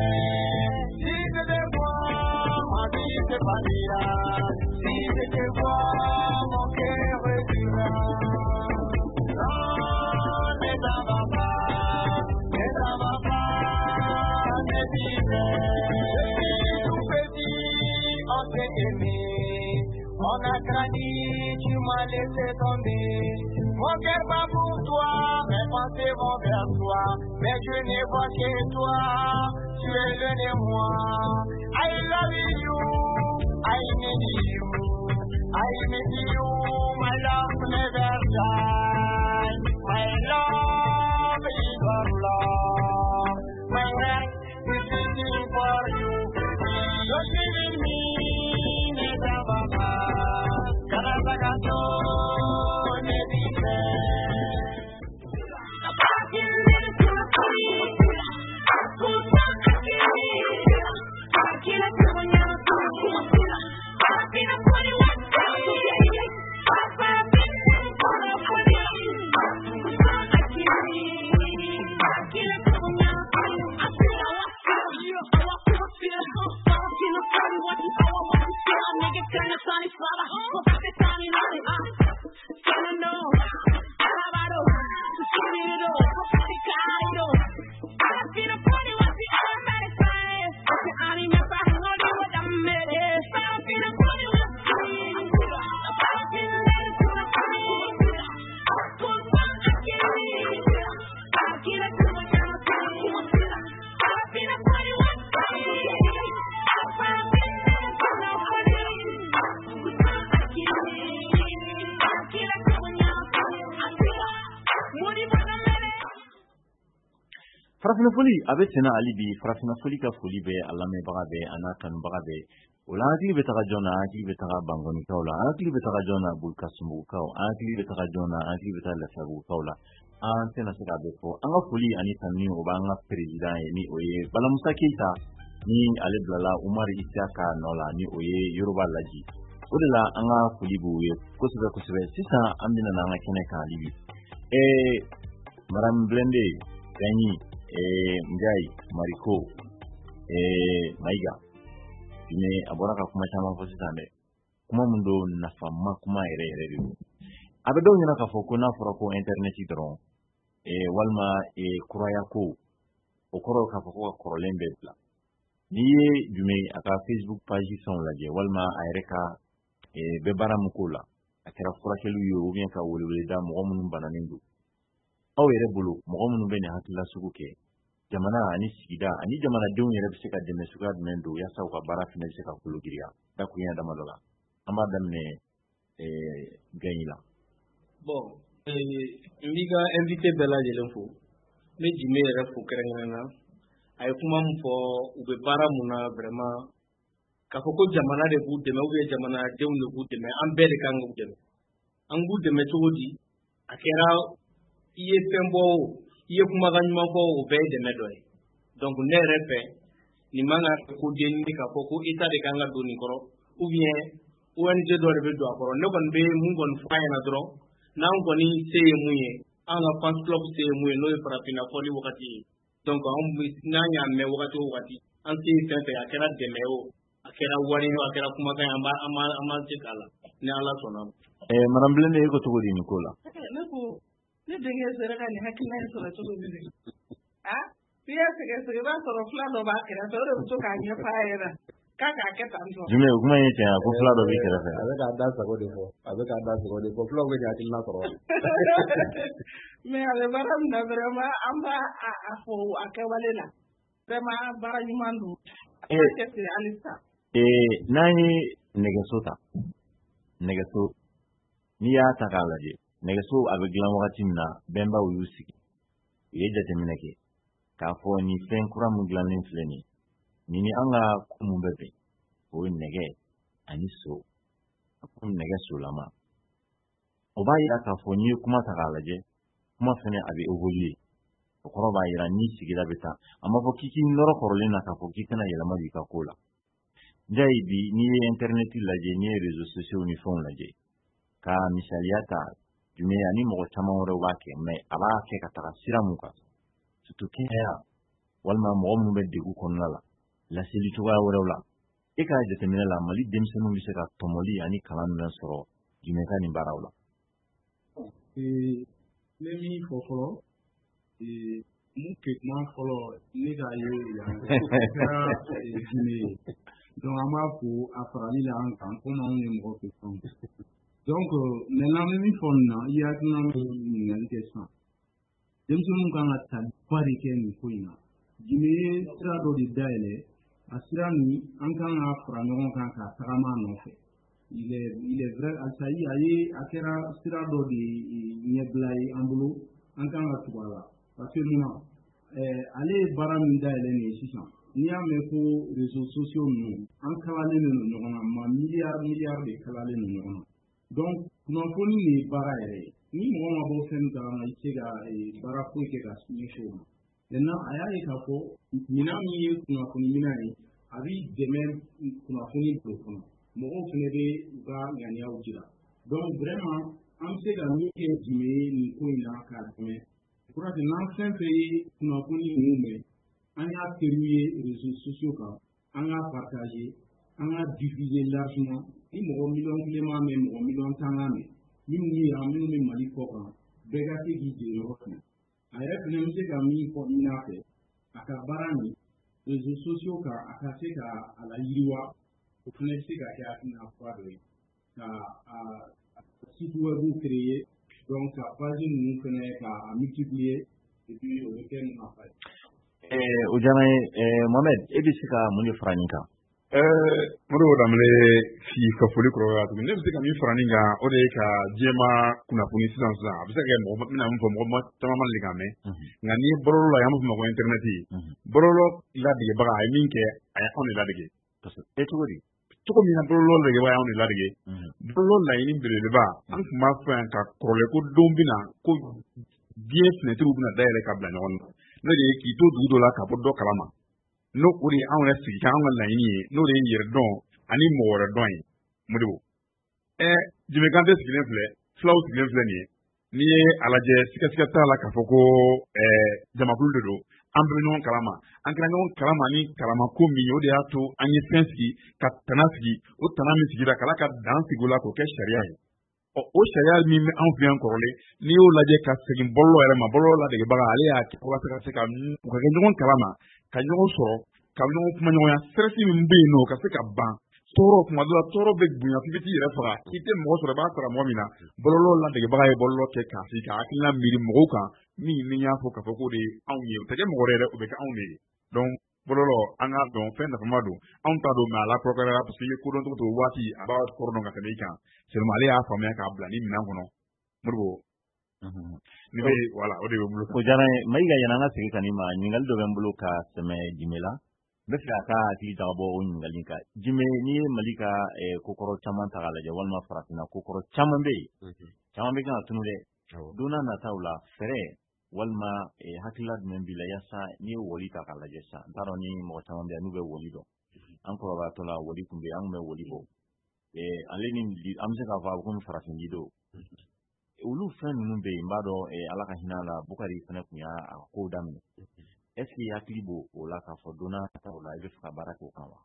Si je te vois, mon cœur est dur. Non, ne t'en va pas, ne t'en va pas, ne dis-le. Tout petit, on s'est aimé, on a grandi, tu m'as laissé tomber. Mon cœur bat pour toi, mes pensées vont vers toi, mais je ne vois que toi, tu es l'un de moi. I love you. I need you, I need you, my love never dies, my love is your love. Turn the sunny flower, go put the sunny on it. Solo no, alabado, susurrido, complicado. I feel a party once the automatic fire. The anime fire, no do what I'm made. I feel a party once the I feel a letter to the fire. Good fun, I get it. I get it to my channel. I feel a party once the I find a big man to the party. Good fun, I get it. I get it to my channel. I feel a moody for the minute. farafina foli a bɛ tɛna hali bi farafina foli ka foli bɛ a lamɛnbaga bɛ a n'a kanubaga bɛ o la hakili bɛ taga jɔn na hakili bɛ taga bangɔnikaw la hakili bɛ taga jɔn na bolikasunbugukaw hakili bɛ taga jɔn na hakili bɛ taga lafiyabugukaw la an tɛna se k'a bɛ fɔ an ka foli ani tanuni o b'an ka perezidan ye ni o ye balamusa keyita ni ale bilala umari isiyaka nɔ la ni o ye yoruba laji o de la an ka foli b'u ye kosɛbɛ kosɛbɛ sisan an bɛna n'an ka kɛnɛ kan hali bi ee madame blende ganyi eh Njai Mariko eh Maiga ne abora ka kuma chama fo sisan de kuma mun do nafa ma kuma yɛrɛ yɛrɛ de a bɛ dɔw ɲɛna ka fɔ ko n'a fɔra ko internet dɔrɔn eh walima eh kuraya ko o kɔrɔ ka fɔ ko ka kɔrɔlen bɛɛ bila n'i ye jumɛn a ka Facebook page fɛnw lajɛ walima a yɛrɛ ka eh bɛ baara mun ko la a kɛra furakɛliw ye ou bien ka weleweleda mɔgɔ minnu bananen don aw yɛrɛ bolo mɔgɔ minnu bɛ nin hakilila sugu kɛ jamana ani sigida ani jamanadenw yɛrɛ bɛ se ka dɛmɛ suguya jumɛn don yaasa u ka baara fana bɛ se ka kolo giriya dakurunya dama dɔ la an b'a daminɛ Ganyi la. bon n b'i ka invité bɛɛ lajɛlen fo n bɛ Jime yɛrɛ fo kɛrɛnkɛrɛnnen na a ye kuma min fɔ u bɛ baara mun na vraiment k'a fɔ ko jamana de b'u dɛmɛ ou bien jamanadenw de b'u dɛmɛ an bɛɛ de kan k'u dɛmɛ an b'u dɛmɛ cogo di a kɛra i ye fɛn bɔ o i ye kumakan ɲuman fɔ o bɛɛ ye dɛmɛ dɔ ye donc ne yɛrɛ fɛ nin man ka kɛ ko denni k'a fɔ ko État de kan ka don nin kɔrɔ ou bien O N G dɔ de bɛ don a kɔrɔ ne kɔni bɛ mun kɔni fɔ a ɲɛna dɔrɔn n'an kɔni se ye mun ye an ka fans club se ye mun ye n'o ye farafinna fɔli wagati ye donc an bɛ n'an y'a mɛn wagati o wagati an se ye fɛn fɛn a kɛra dɛmɛ o a kɛra wari o a kɛra kumakan ye an b'a an b'a an b'a se k'a la ni Ala sɔnna. ɛɛ madame Blende e ko cogo di nin ko la. ne ko ne denkɛ sera ka nin hakilina in sɔrɔ cogo min ah n'i y'a sɛgɛsɛgɛ i b'a sɔrɔ fila dɔ b'a kɛrɛfɛ o de bɛ to k'a ɲɛfɔ a ɲɛna k'a k'a kɛ tan tɔ. Jumɛn o kuma ye tiɲɛ ye ko fila dɔ b'i kɛrɛfɛ. a bɛ k'a da sago de fɔ a bɛ k'a da sago de fɔ filaw bɛ nin hakilina sɔrɔ. mais a bɛ baara min na vraiment an b'a a fɔ a kɛwale la vraiment baara ɲuman don. a bɛ kɛ ten hali sisan. ee n'an ye nɛgɛso ta nɛgɛso n'i y'a ta k'a lajɛ nɛgɛso a bɛ dilan wagati min na bɛnbaw y'u sigi u ye jateminɛ kɛ k'a fɔ nin fɛn kura min dilannen filɛ nin nin ni an ka ko mun bɛ bɛn o ye nɛgɛ ani so komi nɛgɛ solama o b'a yira k'a fɔ n'i ye kuma ta k'a lajɛ kuma fɛnɛ a bɛ évoluer o kɔrɔ b'a yira ni sigida bɛ taa a ma fɔ k'i k'i nɔrɔ kɔrɔlen na k'a fɔ k'i kana yɛlɛma don i ka ko la njayi bi n'i ye internet lajɛ n'i ye réseaux sociaux ni fɛnw lajɛ ka misaliya ta jumɛn ani mɔgɔ caman wɛrɛw b'a kɛ mais a b'a kɛ ka taga sira mun kan surtout kɛnɛya walima mɔgɔ minnu bɛ degun kɔnɔna la laseli cogoya wɛrɛw la e k'a jateminɛ la Mali denmisɛnninw bɛ se ka tɔmɔli ani kalan min sɔrɔ jumɛn ka nin baaraw la. ne min fɔ fɔlɔ mun kɛ kuma fɔlɔ ne k'a ye yan kɛra Jime ye donc an b'a fo a farali la an kan komi anw ye mɔgɔ kɛ fɛnw donc maintenant an bɛ min fɔ nin na i hakilina bɛ ɲininkali kɛ sisan denmisɛnninw kan ka taliba de kɛ nin ko in na Jime ye sira dɔ de dayɛlɛ a sira nin an kan ka fara ɲɔgɔn kan ka tagama a nɔfɛ il est il est vrai alisa a ye a kɛra sira dɔ de ɲɛbila ye an bolo an kan ka tugu a la parce que mun na ale ye baara min dayɛlɛ nin ye sisan n'i y'a mɛn ko réseaux sociaux ninnu an kalalen don ɲɔgɔn na ma miliyari miliyari de kalalen don ɲɔgɔn na donc kunnafoni nin ye baara yɛrɛ ye ni mɔgɔ ma bɔ fɛn min kalama i tɛ se ka baara foyi kɛ ka ɲɛsin o ma maintenant a y'a ye k'a fɔ minɛn min ye kunnafoni minɛn ye a b'i dɛmɛ kunnafoni don kɔnɔ mɔgɔw fana bɛ u ka ŋaniyaw jira donc vraiment an bɛ se ka min kɛ Jime ye nin ko in na k'a dɛmɛ pour que n'an fɛn fɛn ye kunnafoni ninnu mɛn an y'a teriw ye réseaux sociaux kan an k'a partager an k'a diffuser largement ni mɔgɔ miliyɔn kelen m'a mɛn mɔgɔ miliyɔn tan m'a mɛn minnu ye yan minnu bɛ Mali kɔ kan bɛɛ ka se k'i jigi yɔrɔ fana a yɛrɛ fana bɛ se ka min fɔ ɲin'a fɛ a ka baara nin réseaux sociaux kan a ka se ka a la yiriwa o fana bɛ se ka kɛ hakilina kura dɔ ye ka site web créer donc ka page ninnu fana ka multiplier et puis o bɛ kɛ nafa ye. o diyara n ye Mohamed e bɛ se ka mun de fara nin kan. Modibo Dembele fi ka foli kɔrɔ la tuguni ne bɛ se ka min fara nin kan o de ye ka diɲɛma kunnafoni sisan sisan a bɛ se ka kɛ mɔgɔ bɛna min fɔ mɔgɔ caman ma deli k'a mɛn nka ni ye bɔlɔlɔ la y'an b'a fɔ ma ko internet bɔlɔlɔ ladegebaga a ye min kɛ a ye anw de ladege e cogo di cogo min na bɔlɔlɔ ladegebaga y'anw de ladege bɔlɔlɔ laɲini belebeleba an tun b'a fɔ yan ka kɔrɔlen ko don bɛna ko diɲɛ fenɛtiriw bɛna dayɛlɛ ka bila ɲɔgɔn na n'o de ye k'i to dugu dɔ la ka bɔ dɔ kalama n'o o de ye anw yɛrɛ sigi ka anw ka laɲini ye n'o de ye yɛrɛ dɔn ani mɔgɔ wɛrɛ dɔn ye Modibo ɛ Jimi Kante sigilen filɛ fulaw sigilen filɛ nin ye n'i ye a lajɛ sigasɛgɛ t'a la k'a fɔ ko ɛɛ jamakulu de don an bɛɛ bɛ ɲɔgɔn kalama an kɛra ɲɔgɔn kalama ni kalama ko min ye o de y'a to an ye fɛn sigi ka tana sigi o tana min sigira k'ala ka dan sigi o la k'o kɛ sariya ye ɔ o sariya min bɛ anw fɛ yan kɔrɔlen n'i y'o lajɛ ka segin bɔlɔlɔ yɛrɛ ma bɔlɔlɔ ladegebaga ale y'a kɛ walasa ka se ka u ka kɛ ɲɔgɔn kalama ka ɲɔgɔn sɔrɔ ka ɲɔgɔn kuma ɲɔgɔnya sɛrɛsi min bɛ yen nɔ ka se ka ban tɔɔrɔ kuma dɔ la tɔɔrɔ bɛ bonya f'i bɛ t'i yɛrɛ faga k'i tɛ mɔgɔ sɔrɔ i b'a sara mɔgɔ min na bɔlɔlɔ ladegebaga ye bɔlɔlɔ kɛ k'a sigi ka hakilina miiri mɔgɔw kan min ni y'a fɔ k'a fɔ k'o de ye anw ye o tɛ kɛ mɔgɔ wɛrɛ yɛrɛ o bɛ kɛ anw de ye donc bɔlɔlɔ an k'a dɔn fɛn nafama don anw t'a dɔn mɛ a la kɔrɔkɔrɔla parce que i ye kodɔn cogo to waati a b'a kɔrɔ dɔn ka tɛmɛ i kan seulement ale y'a faamuya k'a bila ni minɛn kɔnɔ Modibo ni bɛ wala o de bɛ n bolo o diyara n ye Mayiga yanni an ka segin ka nin ma ɲininkali dɔ bɛ n bolo ka tɛmɛ Jimi la n bɛ fɛ a ka hakili jagabɔ o ɲininkali kan Jimi n'i ye Mali ka kokɔrɔ caman ta k'a lajɛ walima farafinna kokɔrɔ caman bɛ yen caman bɛ kan ka tunu dɛ don n'a nataw la fɛɛrɛ walima hakilila jumɛn b'i la yaasa n'i ye woli ta k'a lajɛ sisan n t'a dɔn ni mɔgɔ caman bɛ yan n'u bɛ woli dɔn an kɔrɔbayatɔ la woli tun bɛ yen an tun bɛ woli bɔ ale ni an bɛ se k'a fɔ a bɛ komi farafin lido olu fɛn ninnu bɛ yen n b'a dɔn ala ka hinɛ la Bukari fana tun y'a kow daminɛ est-ce que hakili b'o o la k'a fɔ don n'a nataw la i bɛ fɛ ka baara kɛ o kan wa.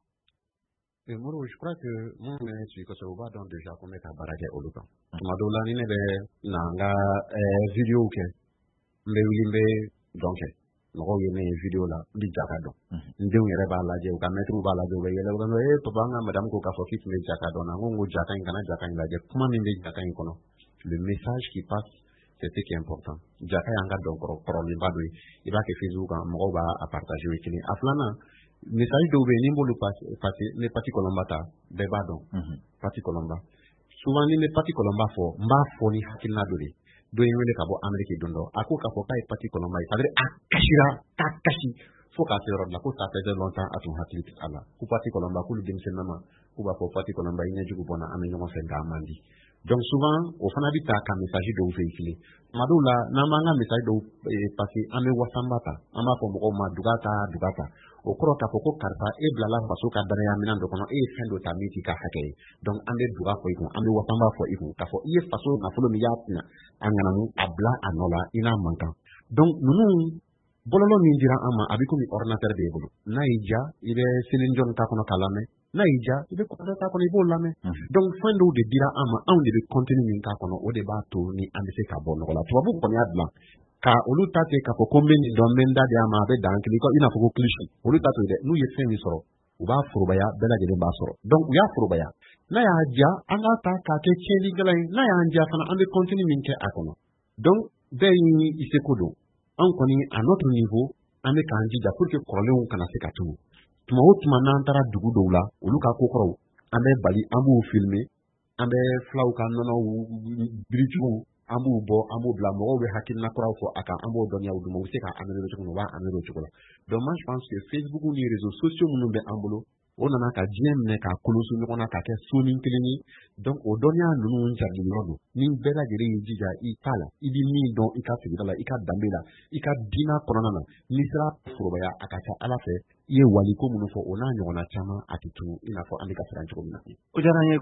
Modibo je crois que mun bɛ sigi kosɛbɛ u b'a dɔn déjà ko n bɛ ka baara kɛ olu kan tuma dɔw la ni ne bɛ na n ka vidéo kɛ n bɛ wuli n bɛ dɔn kɛ mɔgɔw ye ne ye vidéo la n bɛ jaka dɔn n denw yɛrɛ b'a lajɛ u ka mɛtiriw b'a lajɛ u bɛ yɛlɛ u bɛ n ee papa an ka madame ko k'a fɔ k'i tun bɛ jaka dɔn na n ko n ko jaka in kana jaka in lajɛ kuma min bɛ jaka in kɔnɔ le message qui passe c'est ce qui est important jaka y'an ka dɔn kɔrɔ kɔrɔlenba dɔ ye i b'a kɛ Facebook kan mɔgɔw b'a a partager o ye kelen a filanan message dɔw bɛ yen ni n b'olu passer ni Pati Kɔlɔnba ta bɛɛ b'a dɔn Pati Kɔlɔnba souvent ni n bɛ Pati Kɔlɔnba fɔ n b'a fɔ ni hakilina dɔ de ye dɔ ye wele ka bɔ Amérique don dɔ a ko k'a fɔ k'a ye Pati Kɔlɔnba ye c'est-à-dire a kasira k'a kasi fo k'a se yɔrɔ la ko ça faisait longtemps a tun hakili tɛ a la ko Pati Kɔlɔnba k'olu denmisɛnninna ma k'u b'a fɔ Pati Kɔlɔnba i ɲɛjugu bɔnna an bɛ ɲɔgɔn fɛ nka a man di donc souvent o fana bɛ ta ka message dɔw véhiculer tuma dɔw la n'an b'an ka message dɔw passer an bɛ wasanba ta an b'a fɔ mɔgɔw ma duga ta duga ta o kɔrɔ k'a fɔ ko karisa e bilala faso ka danaya minɛn dɔ kɔnɔ e ye fɛn dɔ ta min t'i ka hakɛ ye donc an bɛ duga fɔ i kun an bɛ wasanba fɔ i kun k'a fɔ i ye faso nafolo min y'a tina a ŋanamu a bila a nɔ la i n'a man kan donc ninnu bɔlɔlɔ min dira an ma a bɛ komi ordinateur b'e bolo n'a y'i diya i bɛ selinjɔn k'a kɔnɔ k'a lamɛn n'a y'i diya i bɛ kɔrɔtɛ k'a kɔnɔ i b'o lamɛn donc fɛn dɔw de dira an ma anw de bɛ contenu min k'a kɔnɔ o de b'a to ni an bɛ se ka bɔ nɔgɔ la tubabu kɔni y'a dilan ka olu ta ten k'a fɔ ko n bɛ nin dɔn n bɛ n da di a ma a bɛ dan kelen i n'a fɔ ko cliché olu ta to ye dɛ n'u ye fɛn min sɔrɔ u b'a forobaya bɛɛ lajɛlen b'a sɔrɔ donc u y'a forobaya n'a y'a diya an k'a ta k'a kɛ tiɲɛlikɛla ye n'a y'an diya fana an bɛ contenu min kɛ a kɔnɔ donc bɛɛ y'i i seko don an kɔni à notre niveau an bɛ k'an jija pour que kɔrɔlenw kana se ka tunu tuma o tuma n'an taara dugu dɔw la olu ka kokɔrɔw an bɛ bali an b'u filmer an bɛ filaw ka nɔnɔw biritigiw an b'u bɔ an b'u bila mɔgɔw bɛ hakilina kuraw fɔ a kan an b'o dɔnniyaw d'u ma u bɛ se ka améliorer cogo min u b'a améliorer o cogo la donc moi je pense que Facebook ni réseaux sociaux minnu bɛ an bolo o nana ka diɲɛ minɛ k'a koloso ɲɔgɔn na k'a kɛ sonin kelen ye donc o dɔnniya ninnu jarili yɔrɔ don ni bɛɛ lajɛlen y'i jija i t'a la i bɛ min dɔn i ka sigida la i ka danbe la i ka diinɛ kɔnɔna na n'i sera forobaya a ka ca ala fɛ i ye waliko minnu fɔ o n'a ɲɔgɔnna caman a tɛ tunu i n'a fɔ an bɛ ka siran cogo min na. o diyara n ye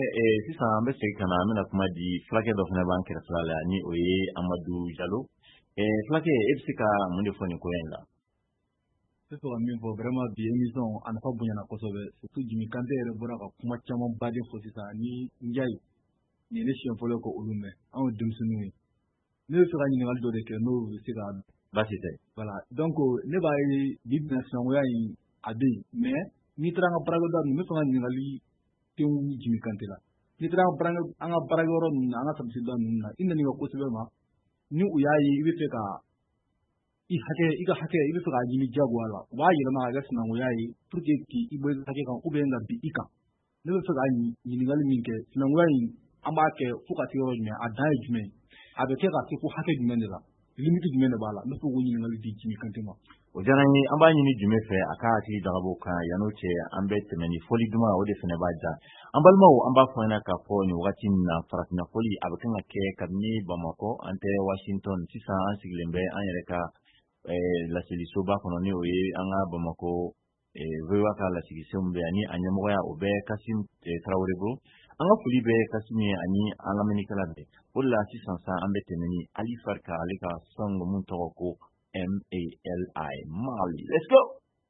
sisan an bɛ segin ka na an bɛna kuma di fulakɛ dɔ fana b'an kɛrɛfɛ la ni o ye Amadu Jalo fulakɛ e bɛ se ka mun de fɔ nin ko in la. bɛ fɛ ka min fɔ vraiment bi émission a nafa bonyana kosɛbɛ surtout Jimi Kante yɛrɛ bɔra ka kuma caman baden fɔ sisan ni Njayi nin ye ne siɲɛ fɔlɔ ka olu mɛn anw denmisɛnninw ye ne bɛ fɛ ka ɲininkali dɔ de kɛ n'o bɛ se ka baasi tɛ voilà donc ne b'a ye bi bɛna sinankunya in a bɛ yen mais n'i taara an ka baarakɛyɔrɔ ninnu n bɛ fɛ ka ɲininkali tenw Jimi Kante la n'i taara an ka baarakɛyɔrɔ ninnu na an ka tapisida ninnu na i nan'i ka kosɛbɛ ma ni u y'a ye i bɛ fɛ ka i hakɛ i ka hakɛ i bɛ fɛ k'a ɲini jagoya la u b'a yɛlɛma ka kɛ sinankunya ye pour que k'i bɔ i ka hakɛ kan ou bien ka bin i kan ne bɛ fɛ ka ɲininkali min kɛ sinankunya in an b'a kɛ fo ka se yɔrɔ jumɛn a dan ye jumɛn ye a bɛ kɛ ka se fo hakɛ jumɛn de la limite jumɛn de b'a la ne bɛ fɛ k'o ɲininkali di Jimi Kante ma. o diyara n ye an b'a ɲini Jumɛn fɛ a ka hakili jagabɔ kan yan'o cɛ an bɛ tɛmɛ ni fɔli duman o de fana b'a ja an balimaw an b'a fɔ ɲɛna k'a fɔ nin wagati in na farafinna fɔli a bɛ kan ka kɛ kabini Bamakɔ an tɛ Washington sisan an sigilen bɛ an yɛrɛ ka laselisoba kɔnɔ ni o ye an ka Bamakɔ V O A ka lasigisenw bɛ ani a ɲɛmɔgɔya o bɛ Kasim Tarawele bolo an ka foli bɛ Kasim ye ani an lamɛnnikɛla bɛɛ o de la sisan sa an bɛ tɛmɛ ni Ali Farka ale ka sɔn mun tɔgɔ ko M A L I Mali. Let's go.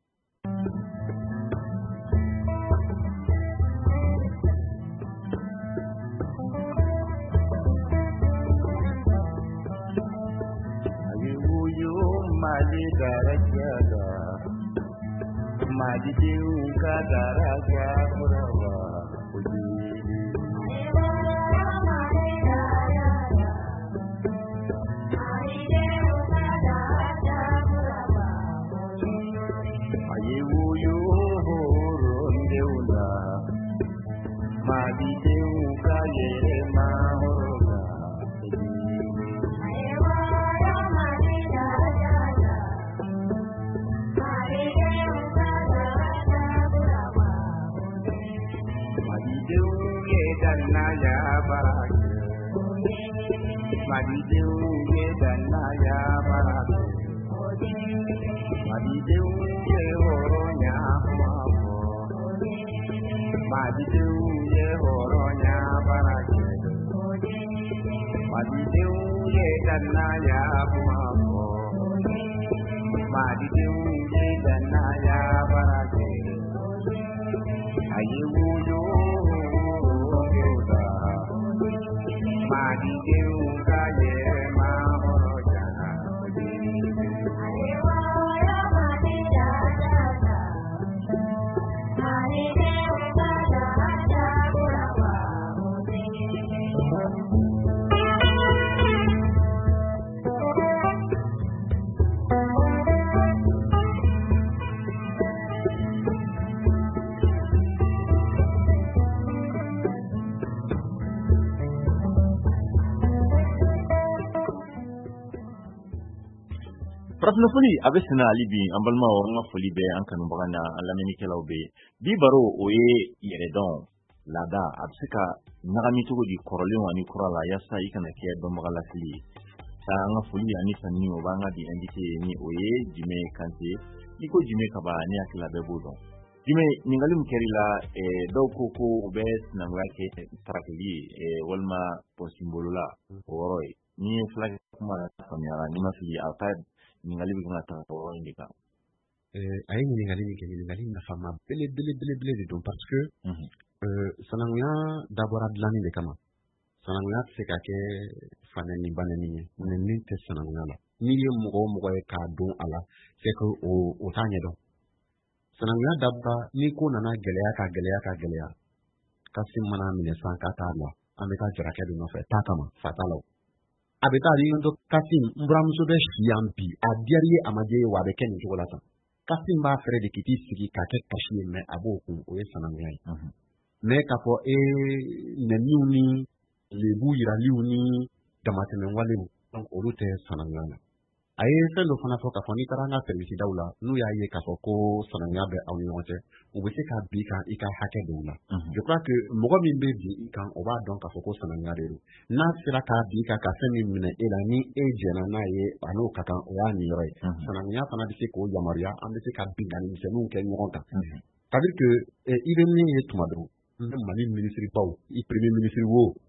Mali daraja Mali diuka daraja purawa Ayuyu rondeula Mali diuka yema horoga Danaya barak, Madideu ye danaya barak, Madideu ye horonya mabo, Madideu ye horonya barak, Madideu ye danaya mabo, Madideu ye danaya barak, Ayuyu Madi Deunga Yema Horojana Farafinna foli a bɛ sɛnɛ hali bi an balimaw an ka foli bɛ an kanubaga na an lamɛnnikɛlaw bɛ bi baro o ye yɛrɛdɔn laada a bɛ se ka ɲagami cogo di kɔrɔlenw ani kura la yaasa i kana kɛ dɔnbaga lasili ye taa an ka foli ani sanni o b'an ka bi invité ni o ye Jimi Kante i ko Jimi kaba ne hakili la bɛɛ b'o dɔn Jimi ɲininkali min kɛr'i la dɔw ko ko o bɛ sinankunya kɛ sarakili ye walima pɔsinbolo la o yɔrɔ ye ni ye fila kuma faamuyara ni ma fili a ka ɲininkali bɛ kan ka taga yɔrɔ in de kan. A ye ɲininkali min kɛ ɲininkali nafama belebelebele de don parce que sinankunya dabɔra dilanni de kama sinankunya tɛ se ka kɛ fanɛni banɛni ye mais min tɛ sinankunya la n'i ye mɔgɔ o mɔgɔ ye k'a don a la c'est que o t'a ɲɛdɔn sinankunya dabɔra ni ko nana gɛlɛya ka gɛlɛya ka gɛlɛya Kasim mana minɛ san ka t'a la an bɛ taa jarakɛ de nɔfɛ taa kama fa t'a la a bɛ taa yen to Kasim n buramuso bɛ si yan bi a diyara i ye a ma diya i ye wa a bɛ kɛ nin cogo la tan Kasim b'a fɛrɛ de k'i t'i sigi k'a kɛ kasi ye mais a b'o kun o ye sinankunya ye mais k'a fɔ ee nɛniw ni lebu yiraliw ni damatɛmɛwalew donc olu tɛ sinankunya la a ye fɛn dɔ fana fɔ k'a fɔ n'i taara an ka servisidaw la n'u y'a ye k'a fɔ ko sinankunya bɛ aw ni ɲɔgɔn cɛ u bɛ se ka bin kan i ka hakɛ dɔw la je crois que mɔgɔ min bɛ bin i kan o b'a dɔn k'a fɔ ko sinankunya de don n'a sera k'a bin kan ka fɛn min minɛ e la ni e jɛnna n'a ye a n'o ka kan o y'a nin yɔrɔ ye sinankunya fana bɛ se k'o yamaruya an bɛ se ka binkanni misɛnninw kɛ ɲɔgɔn kan c'est à dire que i bɛ min ye tuma dɔw n bɛ Mali minisiri baw i premier ministre wo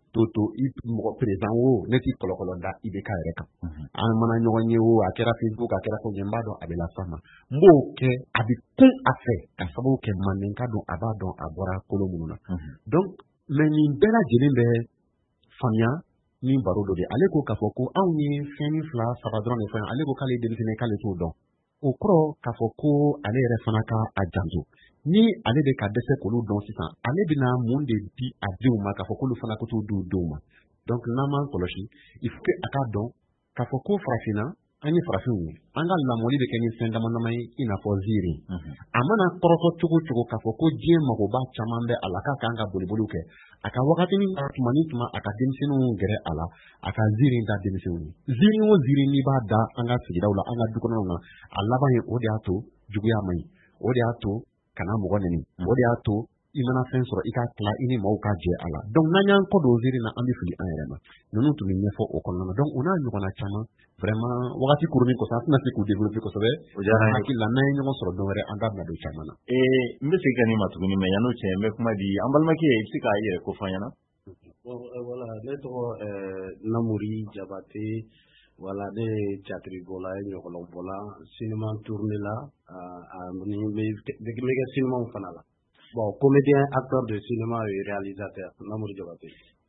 toto i mɔgɔ président o ne ti kɔlɔkɔlɔ da I B K yɛrɛ kan an mana ɲɔgɔn ye o a kɛra Facebook a kɛra fɛn jɛn b'a dɔn a bɛ lafaa ma n b'o kɛ a bɛ kun a fɛ ka sababu kɛ mandenka don a b'a dɔn a bɔra kolo minnu na donc mais nin bɛɛ lajɛlen bɛ faamuya ni baro dɔ de ale ko k'a fɔ ko anw ye fɛn ni fila saba dɔrɔn de fɛn ale ko k'ale denmisɛnnin k'ale t'o dɔn o kɔrɔ k'a fɔ ko ale yɛrɛ fana ka a janto ni ale de ka dɛsɛ k'olu dɔn sisan ale bɛna mun de di a denw ma k'a fɔ k'olu fana ko t'o di u denw ma donc n'an m'an kɔlɔsi il faut que a k'a dɔn k'a fɔ ko farafinna an ye farafinw ye an ka lamɔli bɛ kɛ ni fɛn dama dama ye i n'a fɔ ziiri a mana kɔrɔtɔ cogo cogo k'a fɔ ko diɲɛ magoba caman bɛ a la k'a kan ka boliboliw kɛ a ka wagati ni tuma ni tuma a ka denmisɛnninw gɛrɛ a la a ka ziiri da denmisɛnninw ye ziiri o ziiri n'i b'a da an ka sigidaw la an ka dukɔnɔnaw na a laban ye o de y'a to juguya man ɲi o de y'a to kana mɔgɔ nɛni o de y'a to i mana fɛn sɔrɔ i ka tila i ni maaw ka jɛ a la donc n'an y'an kɔ don ziiri na an bɛ fili an yɛrɛ ma ninnu tun bɛ ɲɛfɔ o kɔnɔna na donc o n'a ɲɔgɔnna caman vraiment wagati kurunin kɔsɔ an tɛna se k'u développer kosɛbɛ hakili la n'an ye ɲɔgɔn sɔrɔ don wɛrɛ an da bɛna don caman na n bɛ segin ka nin ma tuguni mais yan'o cɛ n bɛ kuma di an balimakɛ i bɛ se k'a yɛrɛ ko fɔ an ɲɛna voilà ne tɔgɔ Namori Jabate voilà ne ye théâtre bɔla ye ɲɔgɔnlɔn bɔla cinéma tourné la ni n bɛ kɛ cinéma fana la bon comédien acteur de cinéma et réalisateur Namori Jabate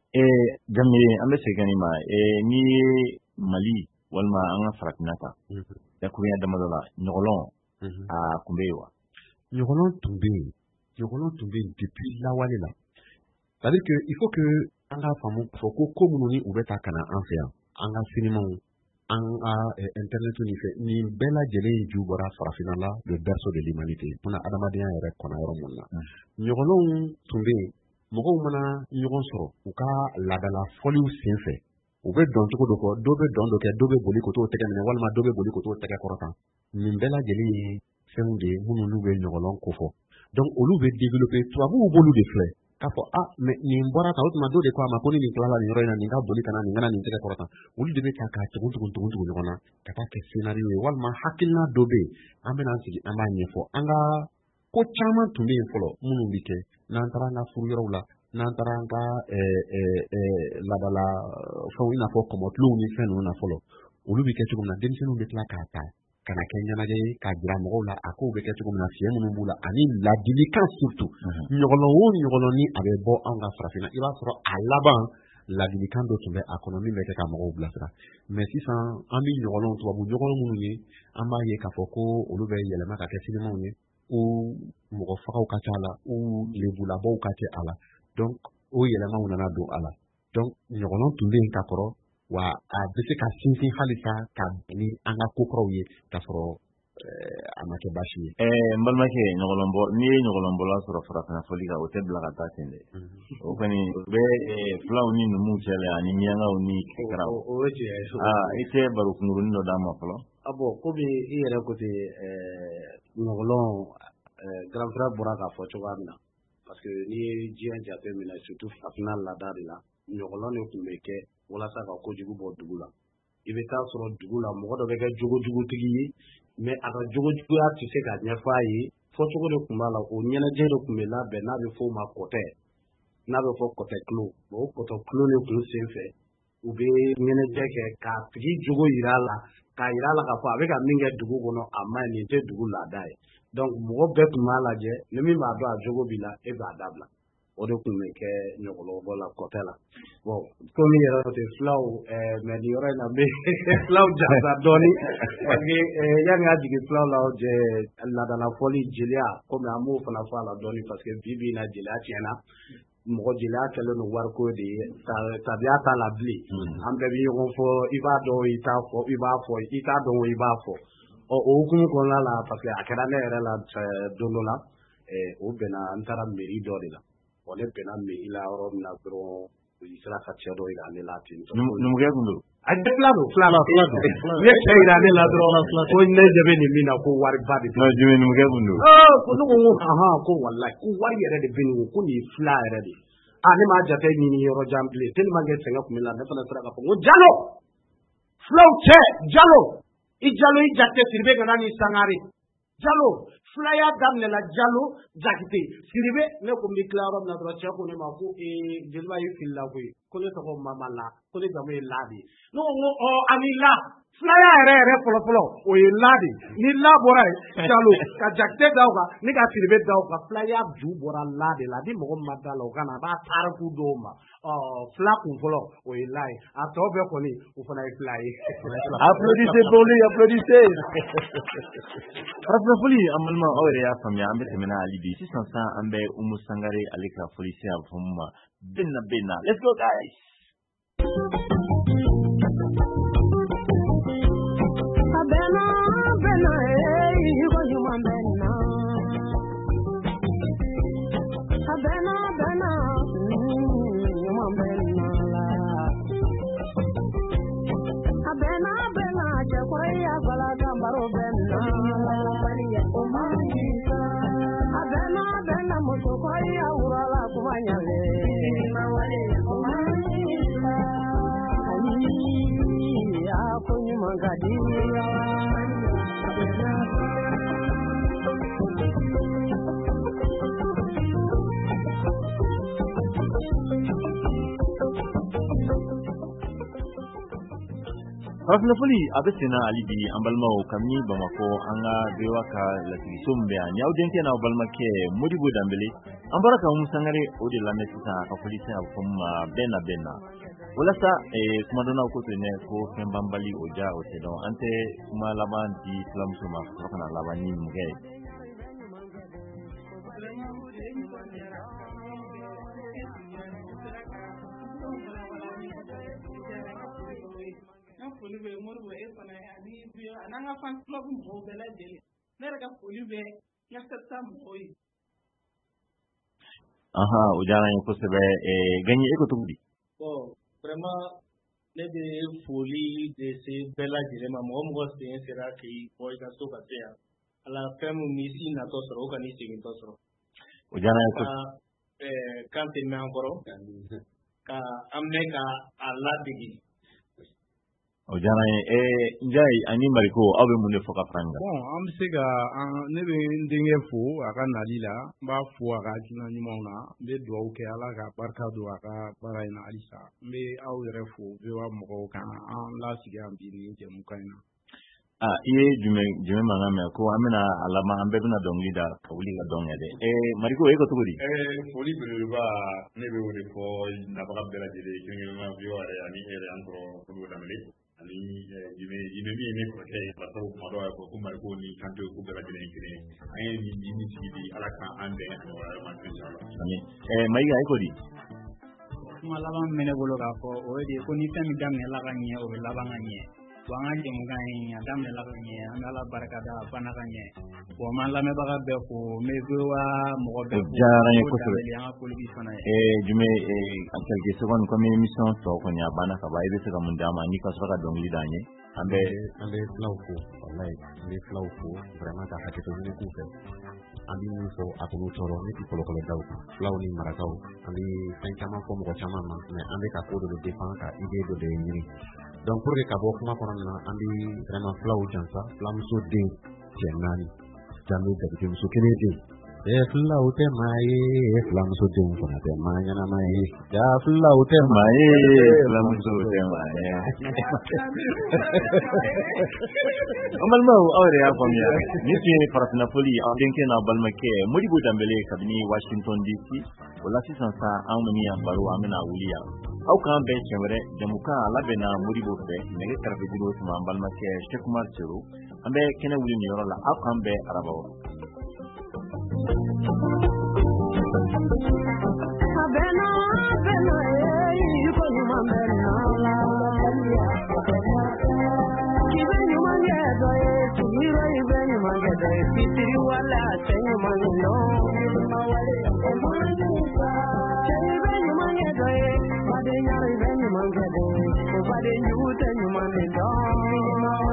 Jamil an bɛ segin ka nin ma n'i ye Mali walima an ka farafinna ta yakurunya damadɔ la ɲɔgɔlɔn a kun bɛ yen wa ɲɔgɔlɔn tun bɛ yen ɲɔgɔlɔn tun bɛ yen depuis lawale la c'est à dire que il faut que an k'a faamu k'a fɔ ko ko minnu ni u bɛ ta ka na an fɛ yan an ka sinimaw an ka internetu ni fɛ nin bɛɛ lajɛlen ju bɔra farafinna la le berceau de l'humanité mun na adamadenya yɛrɛ kɔnɔ yɔrɔ mun na ɲɔgɔlɔnw tun bɛ yen mɔgɔw mana ɲɔgɔn sɔrɔ u ka laadala fɔliw sen fɛ u bɛ dɔn cogo dɔ fɔ dɔ bɛ dɔn dɔ kɛ dɔ bɛ boli ko t'o tɛgɛ minɛ walima dɔ bɛ boli ko t'o tɛgɛ kɔrɔtan nin bɛɛ lajɛlen ye fɛnw de ye minnu n'u bɛ ɲɔgɔlɔn ko fɔ donc olu bɛ développer tubabuw b'olu de filɛ k'a fɔ ah mais nin bɔra tan o tuma dɔ de ko a ma ko ni nin tilala nin yɔrɔ in na nin ka boli kana nin kana nin tɛgɛ kɔrɔtan olu de bɛ ta k'a tugun tugun tugun tugun ɲɔgɔn na ka taa kɛ scénario ye walima hakilina dɔ bɛ yen an bɛna an sigi an b'a ɲɛfɔ an ka ko caman tun bɛ yen fɔlɔ minnu bɛ kɛ n'an taara an ka furu yɔrɔw la n'an taara an ka laadala fɛnw i n'a fɔ kɔmɔkilenw ni fɛn ninnu na fɔlɔ olu bɛ kɛ cogo min na denmisɛnninw bɛ tila k'a ta ka na kɛ ɲɛnajɛ ye k'a jira mɔgɔw la a kow bɛ kɛ cogo min na fiɲɛ minnu b'u la ani ladilikan surtout ɲɔgɔlɔn o ɲɔgɔlɔn ni a bɛ bɔ anw ka farafinna i b'a sɔrɔ a laban ladilikan dɔ tun bɛ a kɔnɔ min bɛ kɛ ka mɔgɔw bilasira mais sisan an bɛ ɲɔgɔlɔn tubabu ɲɔgɔlɔn minnu ye an b'a ye k'a fɔ ko olu bɛ yɛlɛma ka kɛ sinimaw ye u mɔgɔ fagaw ka ca a la u lebulabɔw ka kɛ a la donc o yɛlɛmaw nana don a la donc ɲɔgɔlɔn tun bɛ yen ka kɔrɔ wa a bɛ se ka sinsin halisa ka bɛn ni an ka kokɔrɔw ye k'a sɔrɔ a ma kɛ baasi ye. n balimakɛ ɲɔgɔlɔnbɔ n'i ye ɲɔgɔlɔnbɔla sɔrɔ farafinna fɔli kan o tɛ bila ka taa ten dɛ o kɔni o bɛ fulaw ni numuw cɛ la ani miyankaw ni kɛkaraw. o ye tiɲɛ ye. aa i tɛ baro kunkurunin dɔ d'an ma fɔlɔ. ah bon komi i yɛrɛ ko ten ɲɔgɔlɔn grand frère bɔra k'a fɔ cogoya min na parce que n'i ye diɲɛ jate minɛ surtout farafinna laada de la ɲɔgɔlɔn de tun bɛ kɛ walasa ka kojugu bɔ dugu la i bɛ taa sɔrɔ dugu la mɔgɔ dɔ bɛ kɛ jogojugutigi ye mais a ka jogojuguya tɛ se ka ɲɛfɔ a ye fɔcogo de tun b'a la o ɲɛnajɛ de tun bɛ labɛn n'a bɛ fɔ o ma kɔtɛ n'a bɛ fɔ kɔtɛ kulo o kɔtɛ kulo de tun sen fɛ u bɛ ɲɛnajɛ kɛ k'a tigi jogo yira a la k'a yira a la k'a fɔ a bɛ ka min kɛ dugu kɔnɔ a ma ɲi nin tɛ dugu laada ye donc mɔgɔ bɛɛ tun b'a lajɛ ni min b'a dɔn a jogo b'i la e b'a dabila o de tun bɛ kɛ ɲɔgɔlɔnbɔ la kɔtɛ la bon komi yɛrɛ tɛ fulaw mais nin yɔrɔ in na n bɛ fulaw jansa dɔɔnin parce que yanni ka jigin fulaw la laadala fɔli jeliya komi an b'o fana fɔ a la dɔɔnin parce que bi bi in na jeliya tiɲɛna mɔgɔ jeliya kɛlen don wariko de ye tabiya t'a la bilen an bɛɛ bɛ ɲɔgɔn fɔ i b'a dɔn i t'a fɔ i b'a fɔ i t'a dɔn i b'a fɔ ɔ o hukumu kɔnɔna la parce que a kɛra ne yɛrɛ la don dɔ la o bɛnna n taara mairie dɔ de la ne bɛnna mairie la yɔrɔ min na dɔrɔn u sera ka cɛ dɔ yira ne la ten tɔ numukɛ kun don a tɛ fila don fila don fila don ne cɛ yira ne la dɔrɔn ko ne ɲɛ bɛ nin min na ko wari ba de bɛ yen jumɛn numukɛ kun don ko ne ko n ko ahan ko walayi ko wari yɛrɛ de bɛ nin ko ko nin ye fila yɛrɛ de ah ne m'a jate ɲini yɔrɔ jan bilen tellement que sɛgɛn kun bɛ la ne fana sera k'a fɔ n ko Jalo fulaw cɛ Jalo i Jalo i Jate Sidibe ka na ni Sangare Jalo Flaya damne la Jallo Jakite Siribe ne ko mi claro na dro che ko ne ma ko e jelma yi filla ko ko ne to ko mamala ko ne jamu e ladi no o anila Flaya ere ere polo polo o e ladi ni la bora Jallo ka Jakite dawga ni ka Siribe dawga Flaya ju bora ladi ladi mo madala o kana ba tar ku doma oh fla ku polo o e lai a to be ko ni o fana e flai applaudissez pour lui applaudissez Rafuli amalma awre ya famya ambe temena alibi six cents ambe umu sangare alika police avumma benna benna let's go guys abena bena eh yugo yuma benna abena bena yuma benna la abena bena je koya bala gambaro benna abena bena muso koya urala kumanyale ya kunyi mangadi Rafuli abesina alibi ambalma kamni bamako anga bewaka lati sombe nyauden ke na balma ke modibo dambele ambaraka musangare odi la mesita ka police afumma bena bena wala sa e kuma dona ko tene ko kembambali oja o sedon ante kuma laban di islam suma kana labani muge Polibe morbo e fana ani bio ananga fan club mo bela jeli nere ka polibe ya septa mo yi aha ujana ko sebe e ganye e ko tugdi oh vraiment ne de folie de ces bela jeli ma mo mo se sera ki boy ka so ka ya ala femu misi na to soro ka ni sigin to soro ujana ko eh kante me ankoro ka amne ka ala digi Ojana eh njai ani mariko abe munde foka franga bon am sega ne be ndenge fo aka nalila ba fo aka jina nyumona be do ke ala ka barka do aka baraina alisa me aw yere fo be wa mo kana an la siga bi ni je mukaina ah iye jume jume mangame ko amena alama ambe bina dongi da kawli ga donga de eh mariko e ko tuguri eh foli be ba ne be wori fo na ba bela jere kingi ma biyo are ani ere ankoro ko do damle ani jime jime mi ne ko ke ba to ma do ko kuma ko ni kanto ko bela jere kire ay ni ni ni ti alaka ande no ma inshallah ani eh mai ga ko di kuma laban mene bolo ka ko o de ko ni tan dam ne laban nye o laban nye wanga je mugan ya dam ne laban nye andala baraka da bana kanye ko man la me baga be ko me gowa mo be jara ko so eh jume eh en quelques secondes comme émission to ko nya bana ka ba ibe se ka mundama ni ka so ka dongli danye ambe ambe flauko wallahi ambe flauko vraiment ka hakito ni ku fe ambi ni so akulu toro ni ki kolo kolo daw flau ni marakau ambi tan chama ko mo chama ma mais ambe ka ko de dépend ka ide do de ni donc pour que ka bo kuma kono na ambi vraiment flau jansa flam so de jenani jamu de ke so kene de e flau te mai flam so de ko na te mai na mai ya flau te mai flam so de mai amal mau awre ya famia ni ti farat Napoli en denke na balmake modibo dambele kabini Washington D C wala si sansa amani ya baru amina wuliya au kan be chemre jamuka labena modibo be nege karbe dilo sama balmake Sheikh Umar Chero ambe kene wuli ni yorola au kan be arabo abena abena eh yuko yuma benna la kibeni mangedo eh kiro ibeni mangedo fitiri wala tenyu mangedo kibeni mangedo eh bade nyari beni mangedo bade nyute nyumane do